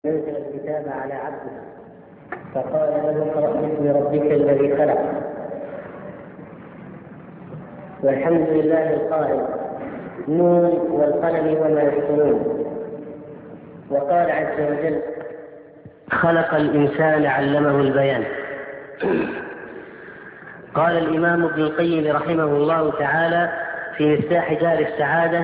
ينزل الكتاب على عبده فقال له اقرأ باسم ربك الذي خلق. والحمد لله القائل نون والقلم وما يسطرون. وقال عز وجل خلق الإنسان علمه البيان. قال الإمام ابن القيم رحمه الله تعالى في مفتاح دار السعادة: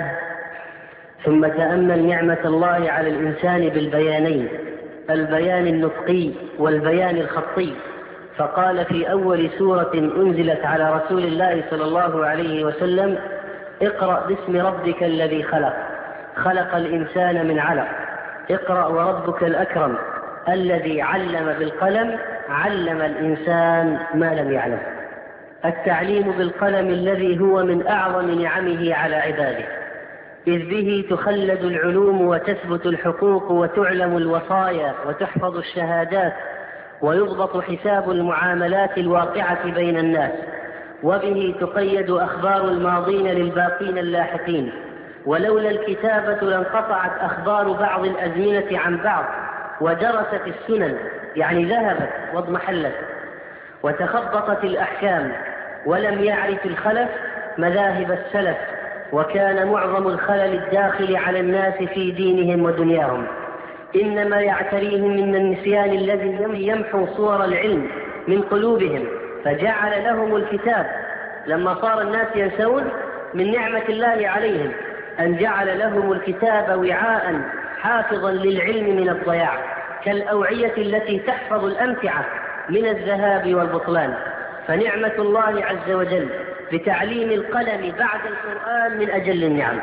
ثم تأمل نعمة الله على الإنسان بالبيانين، البيان النطقي والبيان الخطي. فقال في أول سورة أنزلت على رسول الله صلى الله عليه وسلم: اقرأ باسم ربك الذي خلق، خلق الإنسان من علق، اقرأ وربك الأكرم الذي علم بالقلم، علم الإنسان ما لم يعلم. التعليم بالقلم الذي هو من أعظم نعمه على عباده، إذ به تخلد العلوم وتثبت الحقوق وتعلم الوصايا وتحفظ الشهادات ويضبط حساب المعاملات الواقعة بين الناس، وبه تقيد أخبار الماضين للباقين اللاحقين. ولولا الكتابة لانقطعت أخبار بعض الأزمنة عن بعض، ودرست السنن يعني ذهبت واضمحلت، وتخبطت الأحكام، ولم يعرف الخلف مذاهب السلف، وكان معظم الخلل الداخل على الناس في دينهم ودنياهم إنما يعتريهم من النسيان الذي يمحو صور العلم من قلوبهم، فجعل لهم الكتاب. لما صار الناس ينسون من نعمة الله عليهم أن جعل لهم الكتاب وعاء حافظا للعلم من الضياع، كالأوعية التي تحفظ الأمتعة من الذهاب والبطلان. فنعمة الله عز وجل بتعليم القلم بعد القرآن من أجل النعم.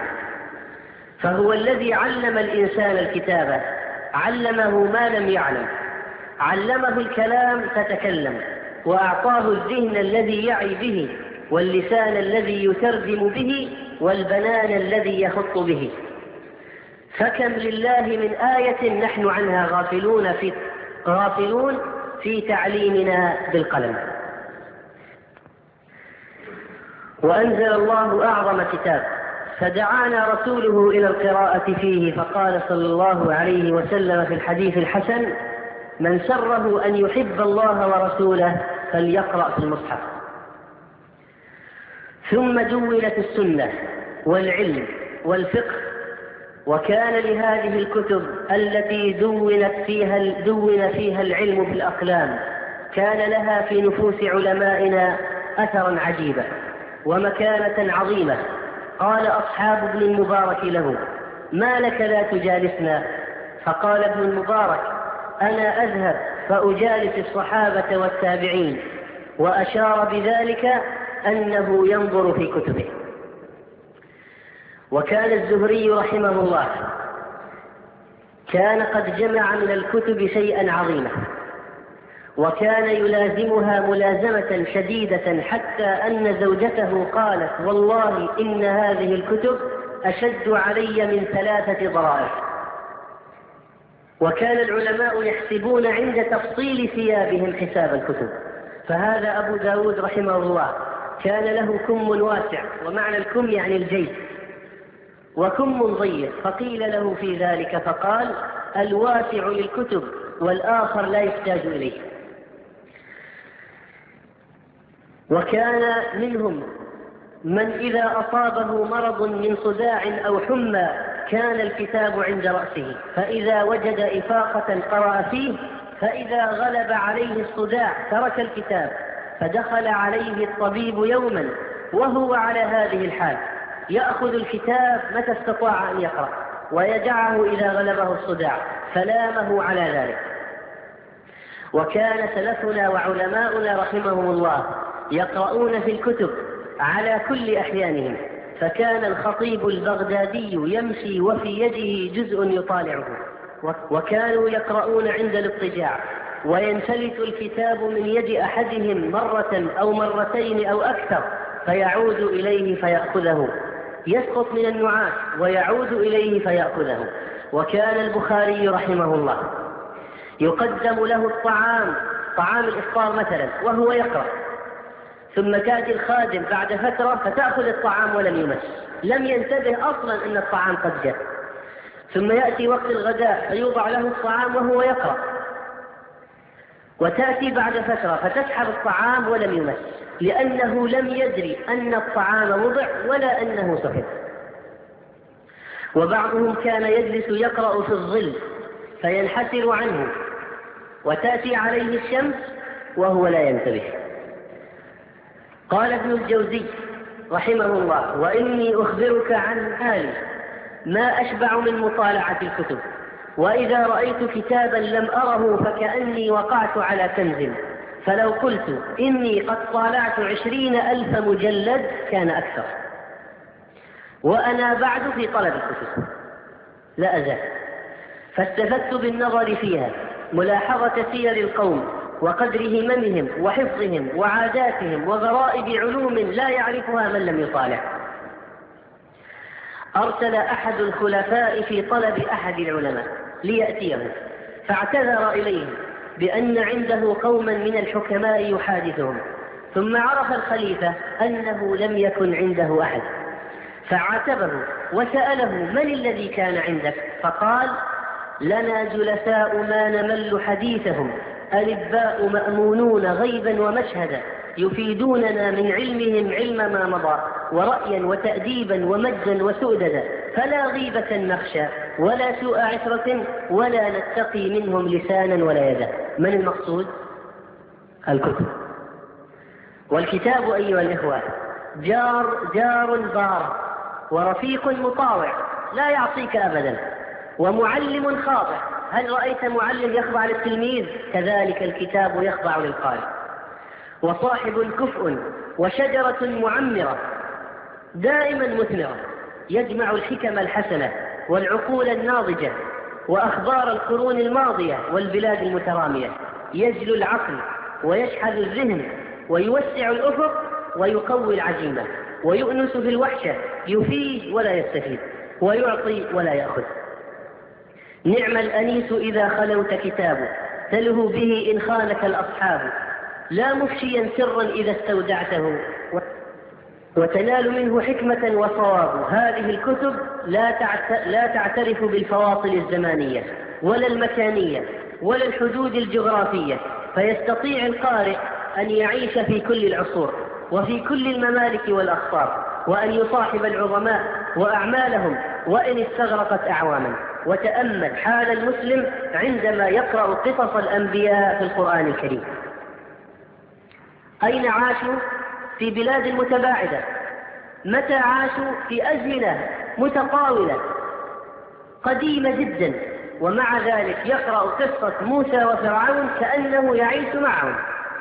فهو الذي علم الإنسان الكتابة، علمه ما لم يعلم، علمه الكلام فتكلم، وأعطاه الذهن الذي يعي به، واللسان الذي يترجم به، والبنان الذي يخط به. فكم لله من آية نحن عنها غافلون في تعليمنا بالقلم. وأنزل الله أعظم كتاب، فدعانا رسوله إلى القراءة فيه، فقال صلى الله عليه وسلم في الحديث الحسن: من سره أن يحب الله ورسوله فليقرأ في المصحف. ثم دونت السنة والعلم والفقه، وكان لهذه الكتب التي دون فيها العلم في الأقلام كان لها في نفوس علمائنا أثرا عجيبا ومكانة عظيمة. قال أصحاب ابن المبارك له: ما لك لا تجالسنا؟ فقال ابن المبارك: أنا أذهب فأجالس الصحابة والتابعين. وأشار بذلك أنه ينظر في كتبه. وكان الزهري رحمه الله كان قد جمع من الكتب شيئا عظيما، وكان يلازمها ملازمة شديدة، حتى أن زوجته قالت: والله إن هذه الكتب أشد علي من 3 ضرائب. وكان العلماء يحسبون عند تفصيل ثيابهم حساب الكتب. فهذا أبو داود رحمه الله كان له كم واسع، ومعنى الكم يعني الجيب، وكم ضيق، فقيل له في ذلك فقال: الواسع للكتب والآخر لا يحتاج إليه. وكان منهم من إذا أصابه مرض من صداع أو حمى كان الكتاب عند رأسه، فإذا وجد إفاقة قرأ فيه، فإذا غلب عليه الصداع ترك الكتاب. فدخل عليه الطبيب يوما وهو على هذه الحال، يأخذ الكتاب متى استطاع أن يقرأ، ويدعه إذا غلبه الصداع، فلامه على ذلك. وكان سلفنا وعلماؤنا رحمهم الله يقرؤون في الكتب على كل أحيانهم. فكان الخطيب البغدادي يمشي وفي يده جزء يطالعه، وكانوا يقرؤون عند الاضطجاع، وينفلت الكتاب من يد أحدهم مرة أو مرتين أو أكثر، فيعود إليه فيأخذه، يسقط من النعاس ويعود إليه فيأخذه. وكان البخاري رحمه الله يقدم له الطعام، طعام الإفطار مثلا، وهو يقرأ، ثم تأتي الخادم بعد فترة فتأخذ الطعام ولم يمس، لم ينتبه أصلا أن الطعام قد جاء. ثم يأتي وقت الغداء فيوضع له الطعام وهو يقرأ، وتأتي بعد فترة فتسحب الطعام ولم يمس، لأنه لم يدري أن الطعام وضع ولا أنه سحب. وبعضهم كان يجلس يقرأ في الظل فينحسر عنه وتأتي عليه الشمس وهو لا ينتبه. قال ابن الجوزي رحمه الله: وإني أخبرك عن حالي ما أشبع من مطالعة الكتب، وإذا رأيت كتابا لم أره فكأني وقعت على كنز، فلو قلت إني قد طالعت 20,000 مجلد كان أكثر، وأنا بعد في طلب الكتب لا أزال. فاستفدت بالنظر فيها ملاحظة سير القوم وقدر هممهم وحفظهم وعاداتهم وغرائب علوم لا يعرفها من لم يطالع. أرسل أحد الخلفاء في طلب أحد العلماء ليأتيه، فاعتذر إليه بأن عنده قوما من الحكماء يحادثهم، ثم عرف الخليفة أنه لم يكن عنده أحد، فعاتبه وسأله: من الذي كان عندك؟ فقال: لنا جلساء ما نمل حديثهم، ألباء مأمونون غيبا ومشهدا، يفيدوننا من علمهم علم ما مضى، ورأيا وتأديبا ومجدا وسؤددا، فلا غيبة نخشى ولا سوء عشرة ولا نتقي منهم لسانا ولا يدا. من المقصود؟ الكتب. والكتاب أيها الإخوة جار بار، ورفيق مطاوع لا يعصيك أبدا، ومعلم خاضع. هل رأيت معلم يخضع للتلميذ؟ كذلك الكتاب يخضع للقارئ. وصاحب كفء وشجرة معمرة دائما مثمرة، يجمع الحكم الحسنة والعقول الناضجة وأخبار القرون الماضية والبلاد المترامية، يجلو العقل ويشحذ الذهن ويوسع الأفق ويقوي العزيمة، ويؤنس في الوحشة، يفيد ولا يستفيد، ويعطي ولا يأخذ. نعم الأنيس إذا خلوت كتابه، تلهو به إن خانك الأصحاب، لا مفشيا سرا إذا استودعته، وتنال منه حكمة وصواب. هذه الكتب لا تعترف بالفواصل الزمانية ولا المكانية ولا الحدود الجغرافية، فيستطيع القارئ أن يعيش في كل العصور وفي كل الممالك والأقطار، وأن يصاحب العظماء وأعمالهم وإن استغرقت أعواما. وتأمل حال المسلم عندما يقرأ قصص الأنبياء في القرآن الكريم. أين عاشوا؟ في بلاد متباعدة. متى عاشوا؟ في أزمنة متطاولة قديمة جدا، ومع ذلك يقرأ قصة موسى وفرعون كأنه يعيش معهم.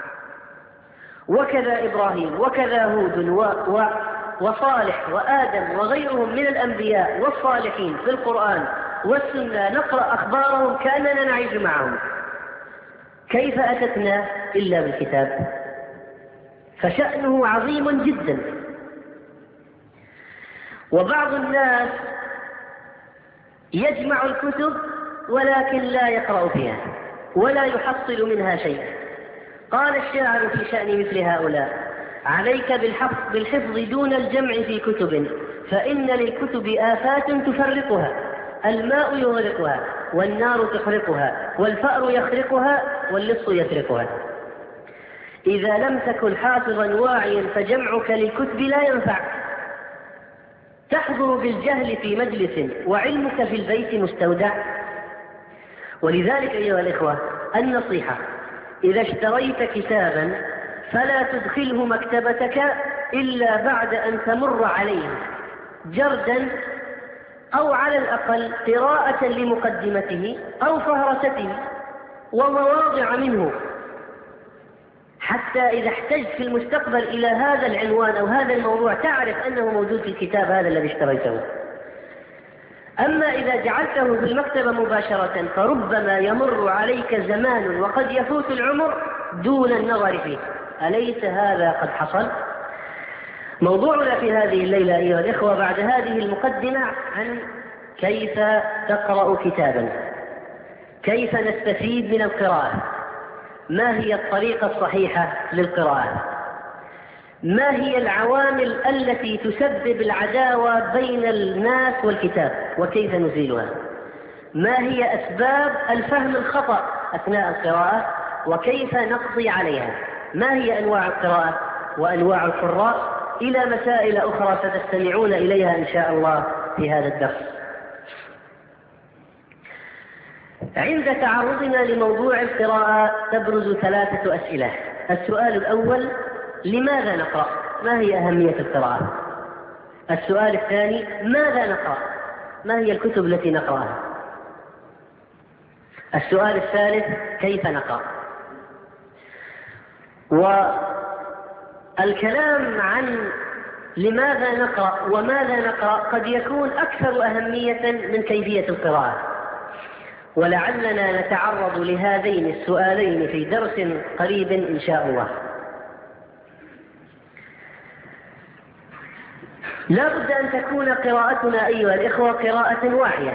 وكذا إبراهيم وكذا هود وصالح وآدم وغيرهم من الأنبياء والصالحين في القرآن والسنة، نقرأ أخبارهم كأننا نعيش معهم. كيف أتتنا إلا بالكتاب؟ فشأنه عظيم جدا. وبعض الناس يجمع الكتب ولكن لا يقرأ فيها ولا يحصل منها شيء. قال الشاعر في شأن مثل هؤلاء: عليك بالحفظ دون الجمع في كتب، فإن للكتب آفات تفرقها، الماء يغرقها والنار تحرقها والفأر يخرقها واللص يسرقها. إذا لم تكن حافظا واعيا فجمعك للكتب لا ينفع، تحضر بالجهل في مجلس وعلمك في البيت مستودع. ولذلك أيها الإخوة النصيحة: إذا اشتريت كتابا فلا تدخله مكتبتك إلا بعد أن تمر عليه جردا، أو على الأقل قراءة لمقدمته أو فهرسته ومواضع منه، حتى إذا احتجت في المستقبل إلى هذا العنوان أو هذا الموضوع تعرف أنه موجود في الكتاب هذا الذي اشتريته. أما إذا جعلته في المكتبة مباشرة فربما يمر عليك زمان وقد يفوت العمر دون النظر فيه. أليس هذا قد حصل؟ موضوعنا في هذه الليلة أيها الإخوة بعد هذه المقدمة عن كيف تقرأ كتابا، كيف نستفيد من القراءة، ما هي الطريقة الصحيحة للقراءة، ما هي العوامل التي تسبب العداوة بين الناس والكتاب وكيف نزيلها. ما هي أسباب الفهم الخطأ أثناء القراءة وكيف نقضي عليها، ما هي أنواع القراءة وأنواع القراء، إلى مسائل أخرى ستستمعون إليها إن شاء الله في هذا الدرس. عند تعرضنا لموضوع القراءة تبرز 3 أسئلة. السؤال الأول: لماذا نقرأ؟ ما هي أهمية القراءة؟ السؤال الثاني: ماذا نقرأ؟ ما هي الكتب التي نقرأها؟ السؤال الثالث: كيف نقرأ؟ والكلام عن لماذا نقرأ وماذا نقرأ قد يكون أكثر أهمية من كيفية القراءة، ولعلنا نتعرض لهذين السؤالين في درس قريب إن شاء الله. لا بد أن تكون قراءتنا أيها الإخوة قراءة واعية.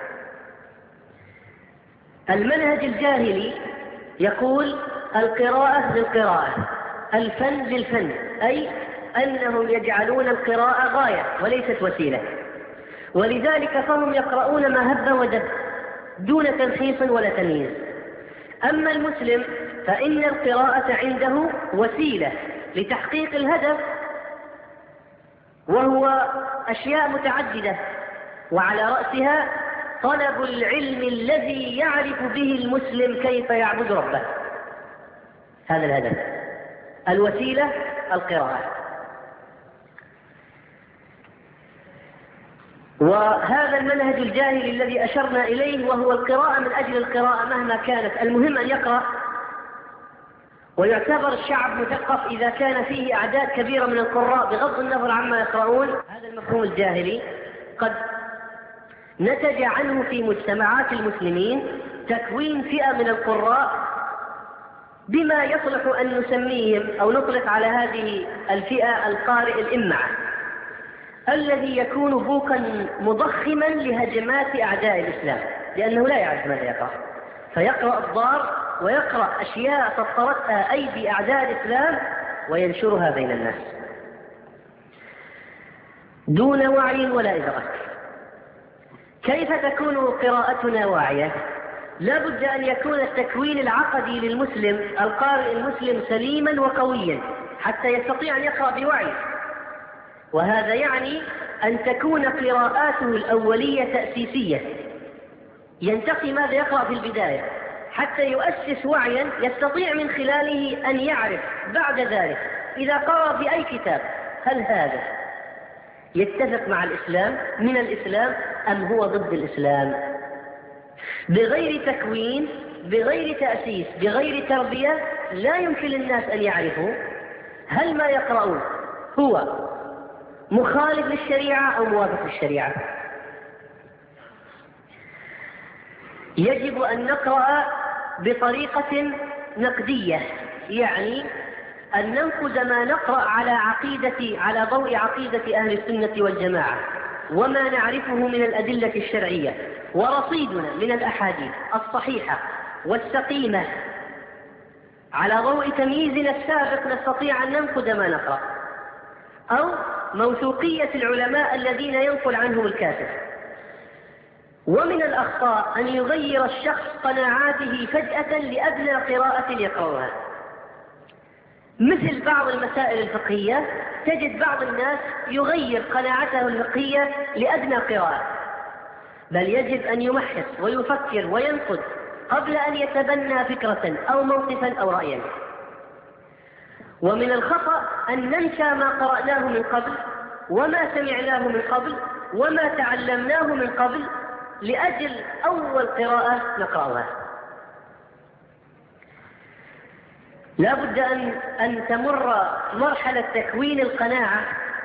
المنهج الجاهلي يقول: القراءة للقراءة، الفن للفن، أي أنهم يجعلون القراءة غاية وليست وسيلة، ولذلك فهم يقرؤون ما هب ودب دون تلخيص ولا تمييز. أما المسلم فإن القراءة عنده وسيلة لتحقيق الهدف، وهو أشياء متعددة، وعلى رأسها طلب العلم الذي يعرف به المسلم كيف يعبد ربه. هذا الهدف، الوسيلة القراءة. وهذا المنهج الجاهلي الذي أشرنا إليه، وهو القراءة من أجل القراءة مهما كانت، المهم أن يقرأ، ويعتبر الشعب مثقف إذا كان فيه أعداد كبيرة من القراء بغض النظر عما يقرؤون. هذا المفهوم الجاهلي قد نتج عنه في مجتمعات المسلمين تكوين فئة من القراء بما يصلح أن نسميهم أو نطلق على هذه الفئة القارئ الإمعة، الذي يكون بوقا مضخما لهجمات أعداء الإسلام، لأنه لا يعرف ماذا يقرأ، فيقرأ الضار ويقرأ أشياء سطرتها أيدي أعداء الإسلام وينشرها بين الناس دون وعي ولا إدراك. كيف تكون قراءتنا واعية؟ لا بد أن يكون التكوين العقدي للمسلم القارئ المسلم سليما وقويا حتى يستطيع أن يقرأ بوعي، وهذا يعني أن تكون قراءاته الأولية تأسيسية، ينتقي ماذا يقرأ في البداية حتى يؤسس وعيا يستطيع من خلاله أن يعرف بعد ذلك إذا قرأ في أي كتاب هل هذا يتفق مع الإسلام من الإسلام أم هو ضد الإسلام. بغير تكوين، بغير تأسيس، بغير تربية لا يمكن للناس أن يعرفوا هل ما يقرؤون هو مخالف للشريعة أو موافق للشريعة. يجب أن نقرأ بطريقة نقدية، يعني أن ننقد ما نقرأ على ضوء عقيدة أهل السنة والجماعة وما نعرفه من الأدلة الشرعية ورصيدنا من الأحاديث الصحيحة والسقيمة. على ضوء تمييزنا السابق نستطيع أن ننقد ما نقرأ، أو موثوقية العلماء الذين ينقل عنهم الكاتب. ومن الأخطاء أن يغير الشخص قناعاته فجأة لأدنى قراءة يقرأها، مثل بعض المسائل الفقهية تجد بعض الناس يغير قناعته الفقهية لأدنى قراءة، بل يجب أن يمحص ويفكر وينقد قبل أن يتبنى فكرة أو موقفا أو رأيا. ومن الخطأ أن ننسى ما قرأناه من قبل وما سمعناه من قبل وما تعلمناه من قبل لأجل أول قراءة نقرأها. لا بد أن تمر مرحلة تكوين القناعة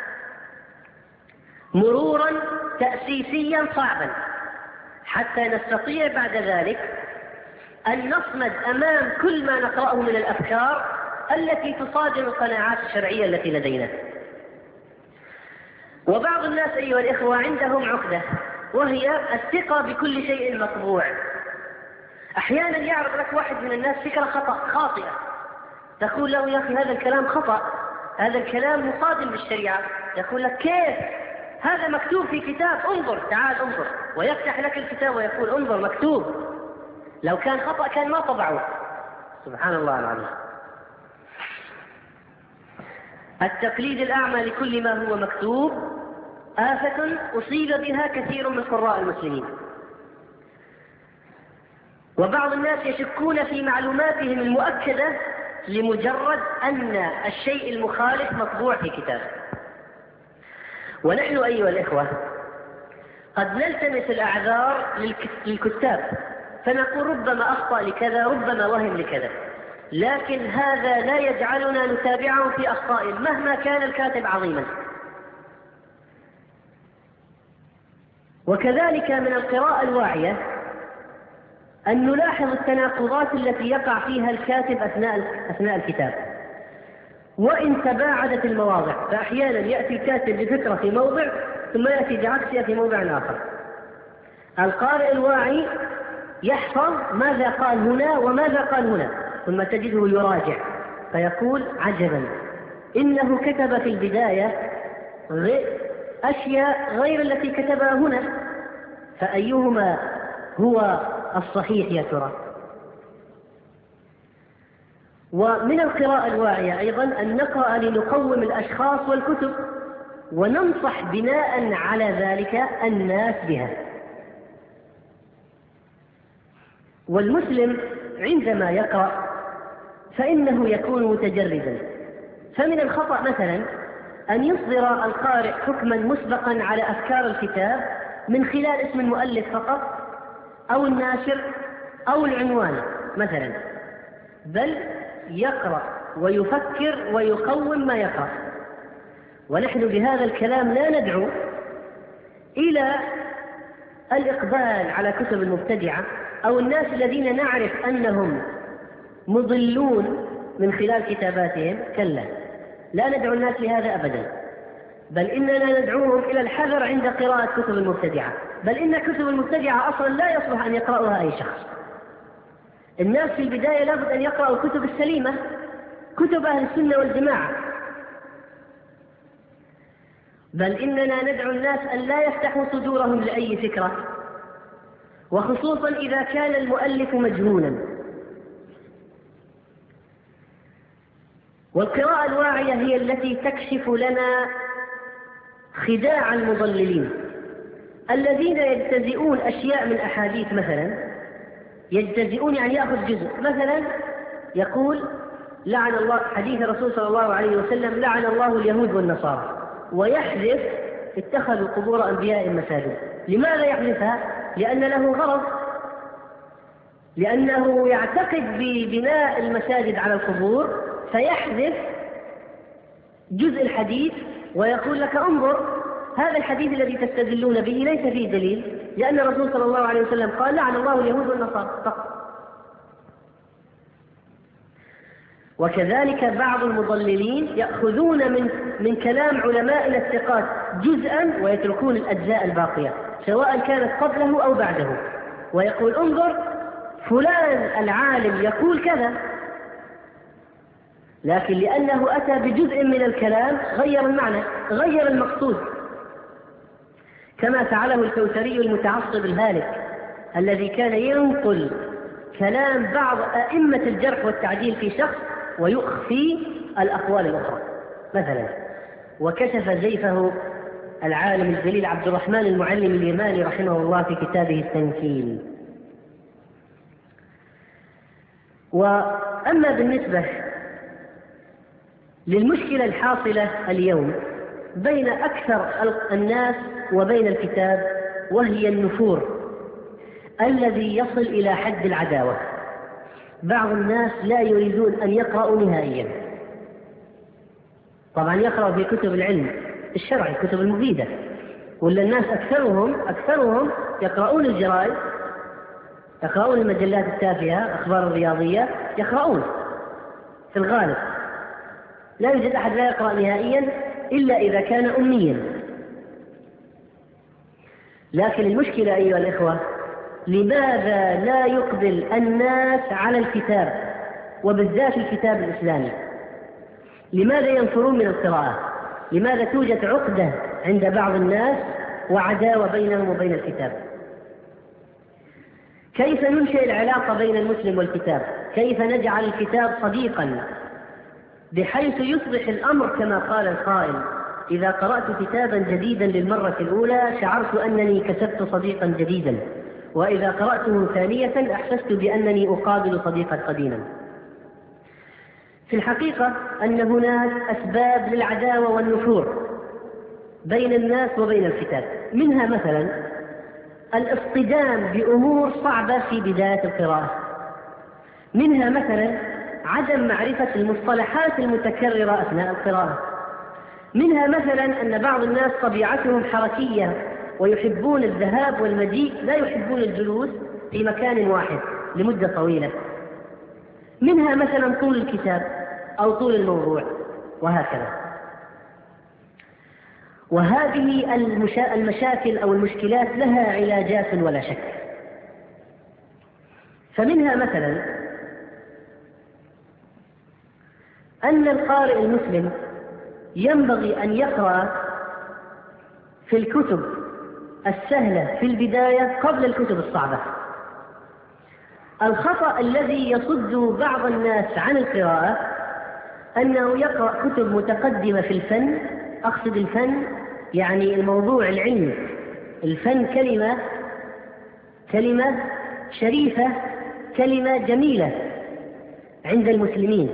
مرورا تأسيسيا صعبا حتى نستطيع بعد ذلك أن نصمد أمام كل ما نقرأه من الأفكار التي تصادم القناعات الشرعية التي لدينا. وبعض الناس أيها الإخوة عندهم عقدة، وهي الثقة بكل شيء مطبوع. أحيانا يعرض لك واحد من الناس فكرة خاطئة، تقول له: يا أخي هذا الكلام خطأ، هذا الكلام مصادم بالشريعة. يقول لك: كيف؟ هذا مكتوب في كتاب، انظر، تعال انظر. ويفتح لك الكتاب ويقول انظر مكتوب، لو كان خطأ كان ما طبعوه. سبحان الله العظيم. التقليد الأعمى لكل ما هو مكتوب آفة أصيب بها كثير من قراء المسلمين، وبعض الناس يشكون في معلوماتهم المؤكدة لمجرد أن الشيء المخالف مطبوع في كتاب. ونحن أيها الإخوة قد نلتمس الأعذار للكتاب، فنقول ربما أخطأ لكذا، ربما وهم لكذا، لكن هذا لا يجعلنا نتابعه في أخطائه مهما كان الكاتب عظيما. وكذلك من القراءة الواعية أن نلاحظ التناقضات التي يقع فيها الكاتب أثناء الكتاب، وإن تباعدت المواضع، فأحيانا يأتي الكاتب بفكرة في موضع ثم يأتي بعكسها في موضع آخر. القارئ الواعي يحفظ ماذا قال هنا وماذا قال هنا، ثم تجده يراجع فيقول عجبا إنه كتب في البداية أشياء غير التي كتبها هنا، فأيهما هو الصحيح يا ترى؟ ومن القراءة الواعية أيضا أن نقرأ لنقوم الأشخاص والكتب، وننصح بناء على ذلك الناس بها. والمسلم عندما يقرأ فإنه يكون متجردا، فمن الخطأ مثلا أن يصدر القارئ حكما مسبقا على أفكار الكتاب من خلال اسم المؤلف فقط أو الناشر أو العنوان مثلا، بل يقرأ ويفكر ويقوم ما يقرأ. ونحن بهذا الكلام لا ندعو إلى الإقبال على كتب المبتدعة أو الناس الذين نعرف أنهم مضلون من خلال كتاباتهم، كلا، لا ندعو الناس لهذا أبدا، بل إننا ندعوهم إلى الحذر عند قراءة كتب المبتدعة، بل إن كتب المبتدعة أصلا لا يصلح أن يقرأها أي شخص. الناس في البداية لابد أن يقرأوا الكتب السليمة، كتب أهل السنة والجماعة، بل إننا ندعو الناس أن لا يفتحوا صدورهم لأي فكرة، وخصوصا إذا كان المؤلف مجهولا. والقراءة الواعية هي التي تكشف لنا خداع المضللين الذين يجتزئون أشياء من أحاديث مثلا، يجتزئون يعني يأخذ جزء، مثلا يقول لعن الله، حديث الرسول صلى الله عليه وسلم لعن الله اليهود والنصارى، ويحذف اتخذوا قبور أنبياء مساجد. لماذا يحذفها؟ لأن له غرض، لأنه يعتقد ببناء المساجد على القبور، فيحذف جزء الحديث ويقول لك انظر هذا الحديث الذي تستدلون به ليس فيه دليل، لأن الرسول صلى الله عليه وسلم قال لعن الله اليهود والنصارى فقط. وكذلك بعض المضللين يأخذون من كلام علمائنا الثقات جزءا ويتركون الأجزاء الباقية سواء كانت قبله أو بعده، ويقول انظر فلان العالم يقول كذا، لكن لأنه أتى بجزء من الكلام غير المعنى، غير المقصود، كما فعله الكوثري المتعصب الهالك الذي كان ينقل كلام بعض أئمة الجرح والتعديل في شخص ويخفي الأقوال الأخرى مثلا. وكشف زيفه العالم الجليل عبد الرحمن المعلم اليماني رحمه الله في كتابه التنكيل. وأما بالنسبة للمشكلة الحاصلة اليوم بين أكثر الناس وبين الكتاب، وهي النفور الذي يصل إلى حد العداوة. بعض الناس لا يريدون أن يقرأوا نهائيا، طبعا يقرأ في كتب العلم الشرعي، كتب المفيدة، ولا الناس أكثرهم يقرؤون الجرائد، يقرؤون المجلات التافهة، أخبار الرياضية، يقرؤون في الغالب. لا يوجد أحد لا يقرأ نهائيا إلا إذا كان أميا. لكن المشكلة أيها الإخوة، لماذا لا يقبل الناس على الكتاب وبالذات الكتاب الإسلامي؟ لماذا ينفرون من القراءة؟ لماذا توجد عقدة عند بعض الناس وعداوة بينهم وبين الكتاب؟ كيف ننشئ العلاقة بين المسلم والكتاب؟ كيف نجعل الكتاب صديقا بحيث يصبح الأمر كما قال القائل: إذا قرأت كتابا جديدا للمرة الأولى شعرت أنني كسبت صديقا جديدا، وإذا قرأته ثانية أحسست بأنني أقابل صديقا قديما. في الحقيقة أن هناك أسباب للعداوة والنفور بين الناس وبين الكتاب، منها مثلا الاصطدام بأمور صعبة في بداية القراءة، منها مثلا عدم معرفة المصطلحات المتكررة أثناء القراءة، منها مثلا أن بعض الناس طبيعتهم حركية ويحبون الذهاب والمجيء، لا يحبون الجلوس في مكان واحد لمدة طويلة، منها مثلا طول الكتاب أو طول الموضوع، وهكذا. وهذه المشاكل أو المشكلات لها علاجات ولا شك. فمنها مثلا أن القارئ المسلم ينبغي أن يقرأ في الكتب السهلة في البداية قبل الكتب الصعبة. الخطأ الذي يصد بعض الناس عن القراءة أنه يقرأ كتب متقدمة في الفن. أقصد الفن يعني الموضوع العلمي. الفن كلمة شريفة، كلمة جميلة عند المسلمين،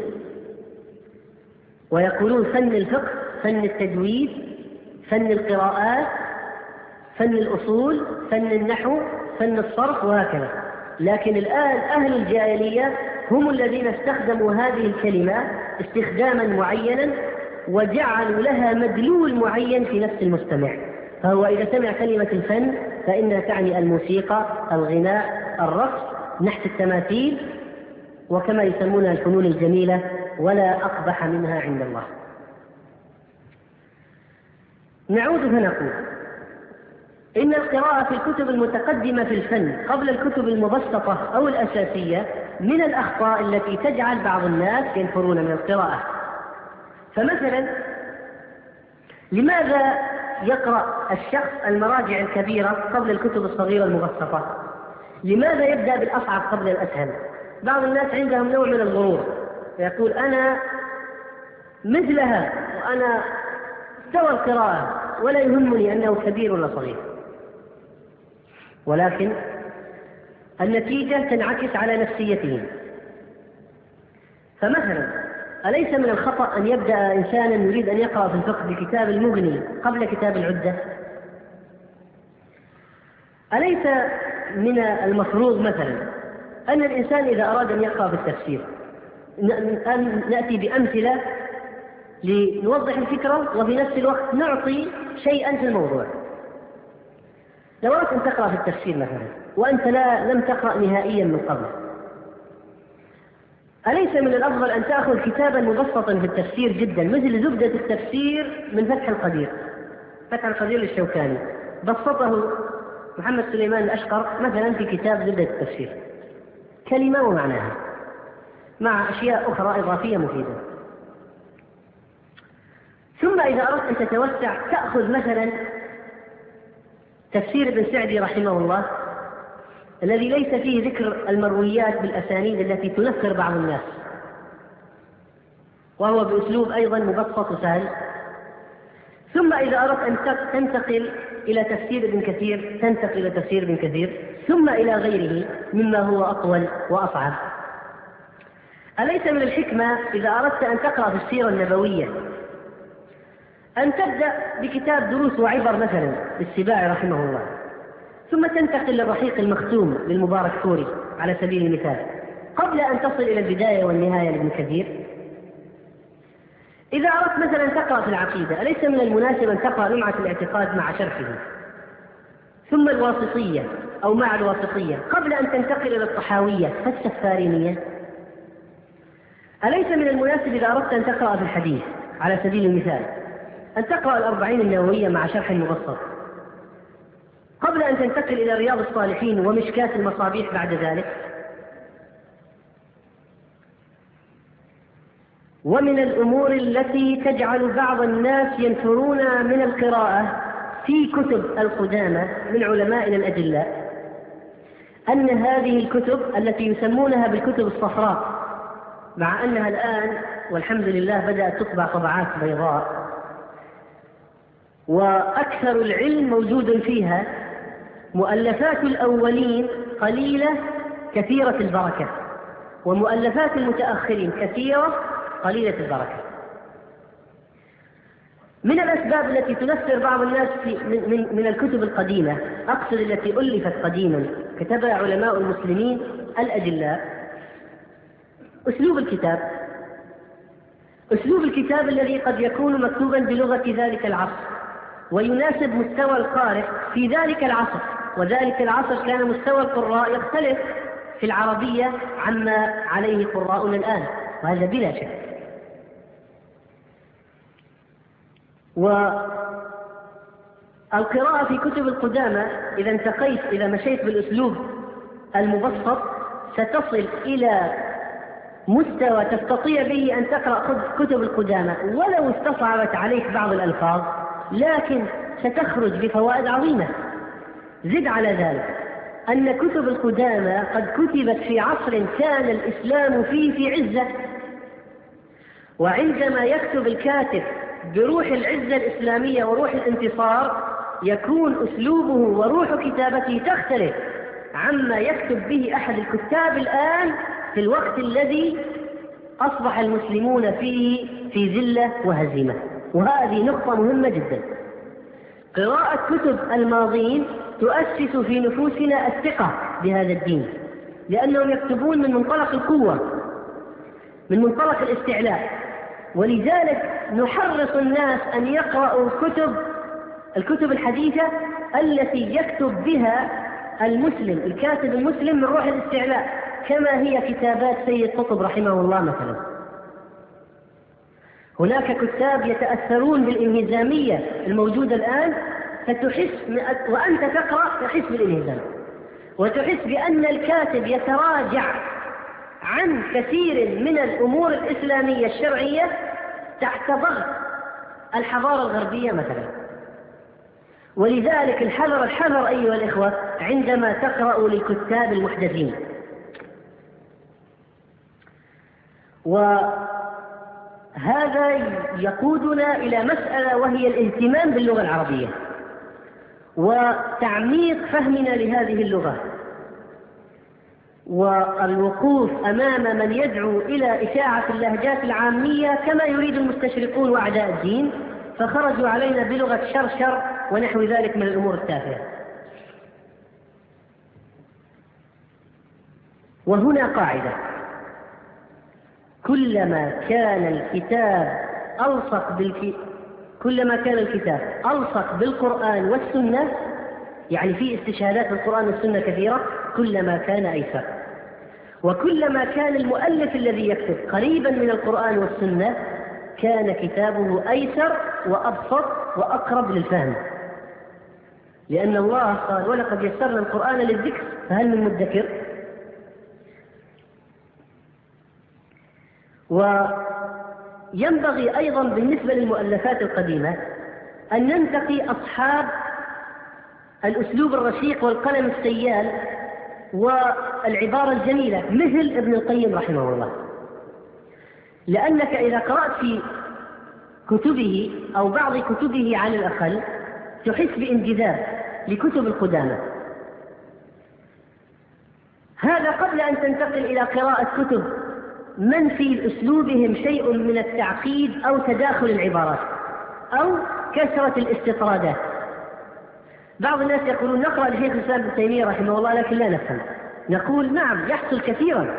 ويقولون فن الفقه، فن التجويد، فن القراءات، فن الأصول، فن النحو، فن الصرف، وهكذا. لكن الآن أهل الجاهلية هم الذين استخدموا هذه الكلمة استخداما معينا وجعلوا لها مدلول معين في نفس المستمع. فهو إذا سمع كلمة الفن فإنها تعني الموسيقى، الغناء، الرقص، نحت التماثيل، وكما يسمونها الفنون الجميلة، ولا أقبح منها عند الله. نعود فنقول إن القراءة في الكتب المتقدمة في الفن قبل الكتب المبسطة أو الأساسية من الأخطاء التي تجعل بعض الناس ينفرون من القراءة. فمثلا لماذا يقرأ الشخص المراجع الكبيرة قبل الكتب الصغيرة المبسطة؟ لماذا يبدأ بالأصعب قبل الأسهل؟ بعض الناس عندهم نوع من الغرور، يقول أنا مثلها وأنا استوى القراءة ولا يهمني أنه كبير ولا صغير. ولكن النتيجة تنعكس على نفسيتهم. فمثلا أليس من الخطأ أن يبدأ إنسانا يريد أن يقرأ في الفقه بكتاب المغني قبل كتاب العدة؟ أليس من المفروض مثلا أن الإنسان إذا أراد أن يقرأ في التفسير أن نأتي بأمثلة لنوضح الفكرة وفي نفس الوقت نعطي شيئا في الموضوع؟ لو أردت أن تقرأ في التفسير مثلا وأنت لم تقرأ نهائيا من قبل، أليس من الأفضل أن تأخذ كتابا مبسطا في التفسير جدا مثل زبدة التفسير من فتح القدير، فتح القدير للشوكاني بسطه محمد سليمان الأشقر مثلا في كتاب زبدة التفسير، كلمة ومعناها مع أشياء أخرى إضافية مفيدة. ثم إذا أردت أن تتوسع تأخذ مثلا تفسير ابن سعدي رحمه الله الذي ليس فيه ذكر المرويات بالأسانيد التي تنفر بعض الناس، وهو بأسلوب أيضا مبسط وسهل. ثم إذا أردت أن تنتقل إلى تفسير ابن كثير تنتقل إلى تفسير ابن كثير، ثم إلى غيره مما هو أطول وأصعب. أليس من الحكمة إذا أردت أن تقرأ في السيرة النبوية أن تبدأ بكتاب دروس وعبر مثلا للسباعي رحمه الله، ثم تنتقل للرحيق المختوم للمبارك فوري على سبيل المثال قبل أن تصل إلى البداية والنهاية لابن كثير؟ إذا أردت مثلا تقرأ في العقيدة أليس من المناسب أن تقرأ لمعة الاعتقاد مع شرحه، ثم الواسطية أو مع الواسطية قبل أن تنتقل إلى الطحاوية فالسفارينية؟ أليس من المناسب إذا أردت أن تقرأ في الحديث على سبيل المثال أن تقرأ الأربعين النووية مع شرح مبسط قبل أن تنتقل إلى رياض الصالحين ومشكاة المصابيح بعد ذلك؟ ومن الأمور التي تجعل بعض الناس ينفرون من القراءة في كتب القدامى من علمائنا الأجلاء أن هذه الكتب التي يسمونها بالكتب الصفراء، مع أنها الآن والحمد لله بدأت تطبع طبعات بيضاء وأكثر العلم موجود فيها، مؤلفات الأولين قليلة كثيرة البركة، ومؤلفات المتأخرين كثيرة قليلة البركة. من الأسباب التي تنفر بعض الناس من الكتب القديمة، أقصد التي ألفت قديما كتبها علماء المسلمين الأجلاء، أسلوب الكتاب الذي قد يكون مكتوبا بلغة ذلك العصر ويناسب مستوى القارئ في ذلك العصر، وذلك العصر كان مستوى القراء يختلف في العربية عما عليه قراءنا الآن، وهذا بلا شك. والقراءة في كتب القدامى إذا انتقيت إذا مشيت بالأسلوب المبسط ستصل إلى مستوى تستطيع به أن تقرأ كتب القدامى ولو استصعبت عليك بعض الألفاظ، لكن ستخرج بفوائد عظيمة. زد على ذلك أن كتب القدامى قد كتبت في عصر كان الإسلام فيه في عزة، وعندما يكتب الكاتب بروح العزة الإسلامية وروح الانتصار يكون أسلوبه وروح كتابته تختلف عما يكتب به أحد الكتاب الآن في الوقت الذي أصبح المسلمون فيه في ذلة وهزيمة. وهذه نقطة مهمة جدا. قراءة كتب الماضين تؤسس في نفوسنا الثقة بهذا الدين، لأنهم يكتبون من منطلق القوة، من منطلق الاستعلاء، ولذلك نحرص الناس أن يقرأوا الكتب الحديثة التي يكتب بها المسلم، الكاتب المسلم من روح الاستعلاء، كما هي كتابات سيد قطب رحمه الله مثلا. هناك كتاب يتأثرون بالانهزامية الموجودة الآن، فتحس وأنت تقرأ تحس بالانهزام، وتحس بأن الكاتب يتراجع عن كثير من الأمور الإسلامية الشرعية تحت ضغط الحضارة الغربية مثلا. ولذلك الحذر أيها الإخوة عندما تقرأوا للكتاب المحدثين. وهذا يقودنا إلى مسألة، وهي الاهتمام باللغة العربية وتعميق فهمنا لهذه اللغة، والوقوف أمام من يدعو إلى إشاعة اللهجات العامية كما يريد المستشرقون وأعداء الدين، فخرجوا علينا بلغة شرشر ونحو ذلك من الأمور التافهة. وهنا قاعدة: كلما كان الكتاب ألصق بالقرآن والسنة، يعني في استشهادات بالقرآن والسنة كثيرة، كلما كان أيسر. وكلما كان المؤلف الذي يكتب قريبا من القرآن والسنة كان كتابه أيسر وأبسط وأقرب للفهم، لأن الله قال: ولقد يسرنا القرآن للذكر فهل من مدكر. وينبغي أيضا بالنسبة للمؤلفات القديمة أن ننتقي أصحاب الأسلوب الرشيق والقلم السيال والعبارة الجميلة مثل ابن القيم رحمه الله، لأنك إذا قرأت في كتبه أو بعض كتبه على الأقل تحس بانجذاب لكتب القدامى. هذا قبل أن تنتقل إلى قراءة كتب من في أسلوبهم شيء من التعقيد أو تداخل العبارات أو كثرة الاستطرادات. بعض الناس يقولون نقرأ لشيخ الإسلام ابن تيمية رحمه الله لكن لا نفهم. نقول نعم، يحصل كثيرا.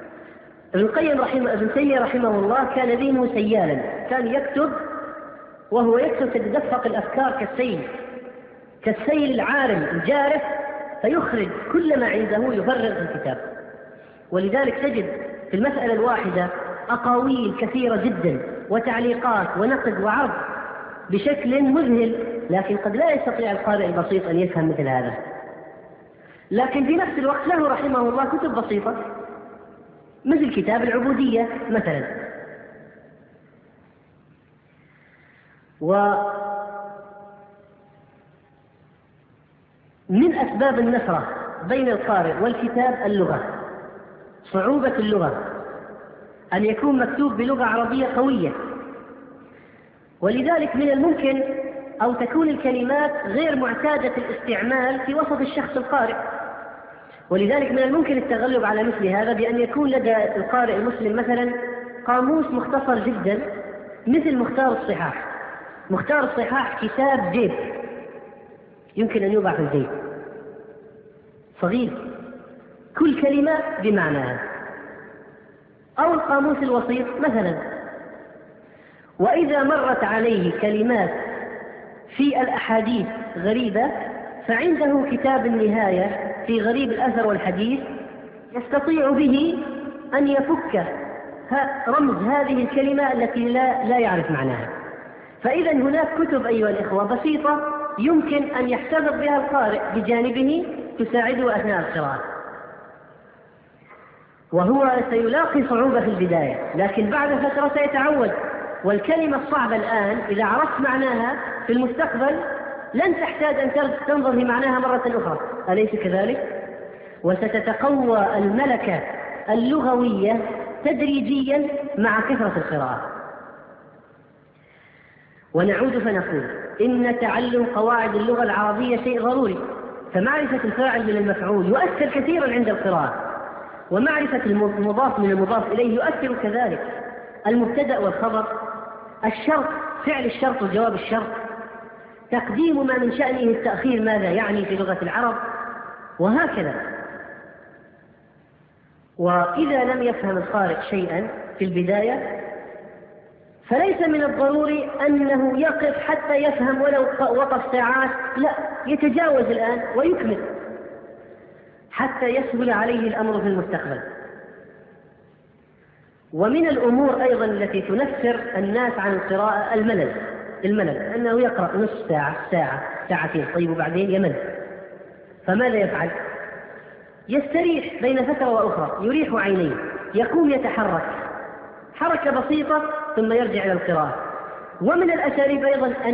ابن تيمية رحمه الله كان ذهنه سيالا، كان يكتب وهو يكتب تتدفق الأفكار كالسيل العارم الجارف، فيخرج كل ما عنده يفرغ في الكتاب. ولذلك تجد في المسألة الواحدة أقاويل كثيرة جدا وتعليقات ونقد وعرض بشكل مذهل، لكن قد لا يستطيع القارئ البسيط أن يفهم مثل هذا. لكن في نفس الوقت له رحمه الله كتب بسيطة مثل كتاب العبودية مثلا. ومن أسباب النفرة بين القارئ والكتاب اللغة، صعوبة اللغة، أن يكون مكتوب بلغة عربية قوية، ولذلك من الممكن أو تكون الكلمات غير معتادة الاستعمال في وسط الشخص القارئ، ولذلك من الممكن التغلب على مثل هذا بأن يكون لدى القارئ المسلم مثلا قاموس مختصر جدا مثل مختار الصحاح. مختار الصحاح كتاب جيب يمكن أن يوضع في الجيب، صغير كل كلمة بمعناها، أو القاموس الوسيط مثلا. وإذا مرت عليه كلمات في الأحاديث غريبة فعنده كتاب النهاية في غريب الأثر والحديث يستطيع به أن يفك رمز هذه الكلمة التي لا يعرف معناها. فإذا هناك كتب أيها الإخوة بسيطة يمكن أن يحتفظ بها القارئ بجانبه تساعده أثناء القراءة، وهو سيلاقي صعوبة في البداية لكن بعد فترة سيتعود. والكلمة الصعبة الآن إذا عرفت معناها في المستقبل لن تحتاج أن تنظر في معناها مرة أخرى، أليس كذلك؟ وستتقوى الملكة اللغوية تدريجيا مع كثرة القراءة. ونعود فنقول إن تعلم قواعد اللغة العربية شيء ضروري، فمعرفة الفاعل من المفعول يؤثر كثيرا عند القراءة، ومعرفة المضاف من المضاف إليه يؤثر كذلك، المبتدأ والخبر، الشرط، فعل الشرط وجواب الشرط، تقديم ما من شأنه التأخير ماذا يعني في لغة العرب، وهكذا. وإذا لم يفهم القارئ شيئا في البداية فليس من الضروري أنه يقف حتى يفهم ولو وقف ساعات، لا، يتجاوز الآن ويكمل حتى يسهل عليه الأمر في المستقبل. ومن الأمور أيضا التي تنفر الناس عن القراءة الملل، أنه يقرأ نصف ساعة، ساعة، ساعتين، طيب وبعدين يمل، فماذا يفعل؟ يستريح بين فترة وأخرى، يريح عينيه، يقوم يتحرك حركة بسيطة ثم يرجع إلى القراءة. ومن الأساليب أيضا أن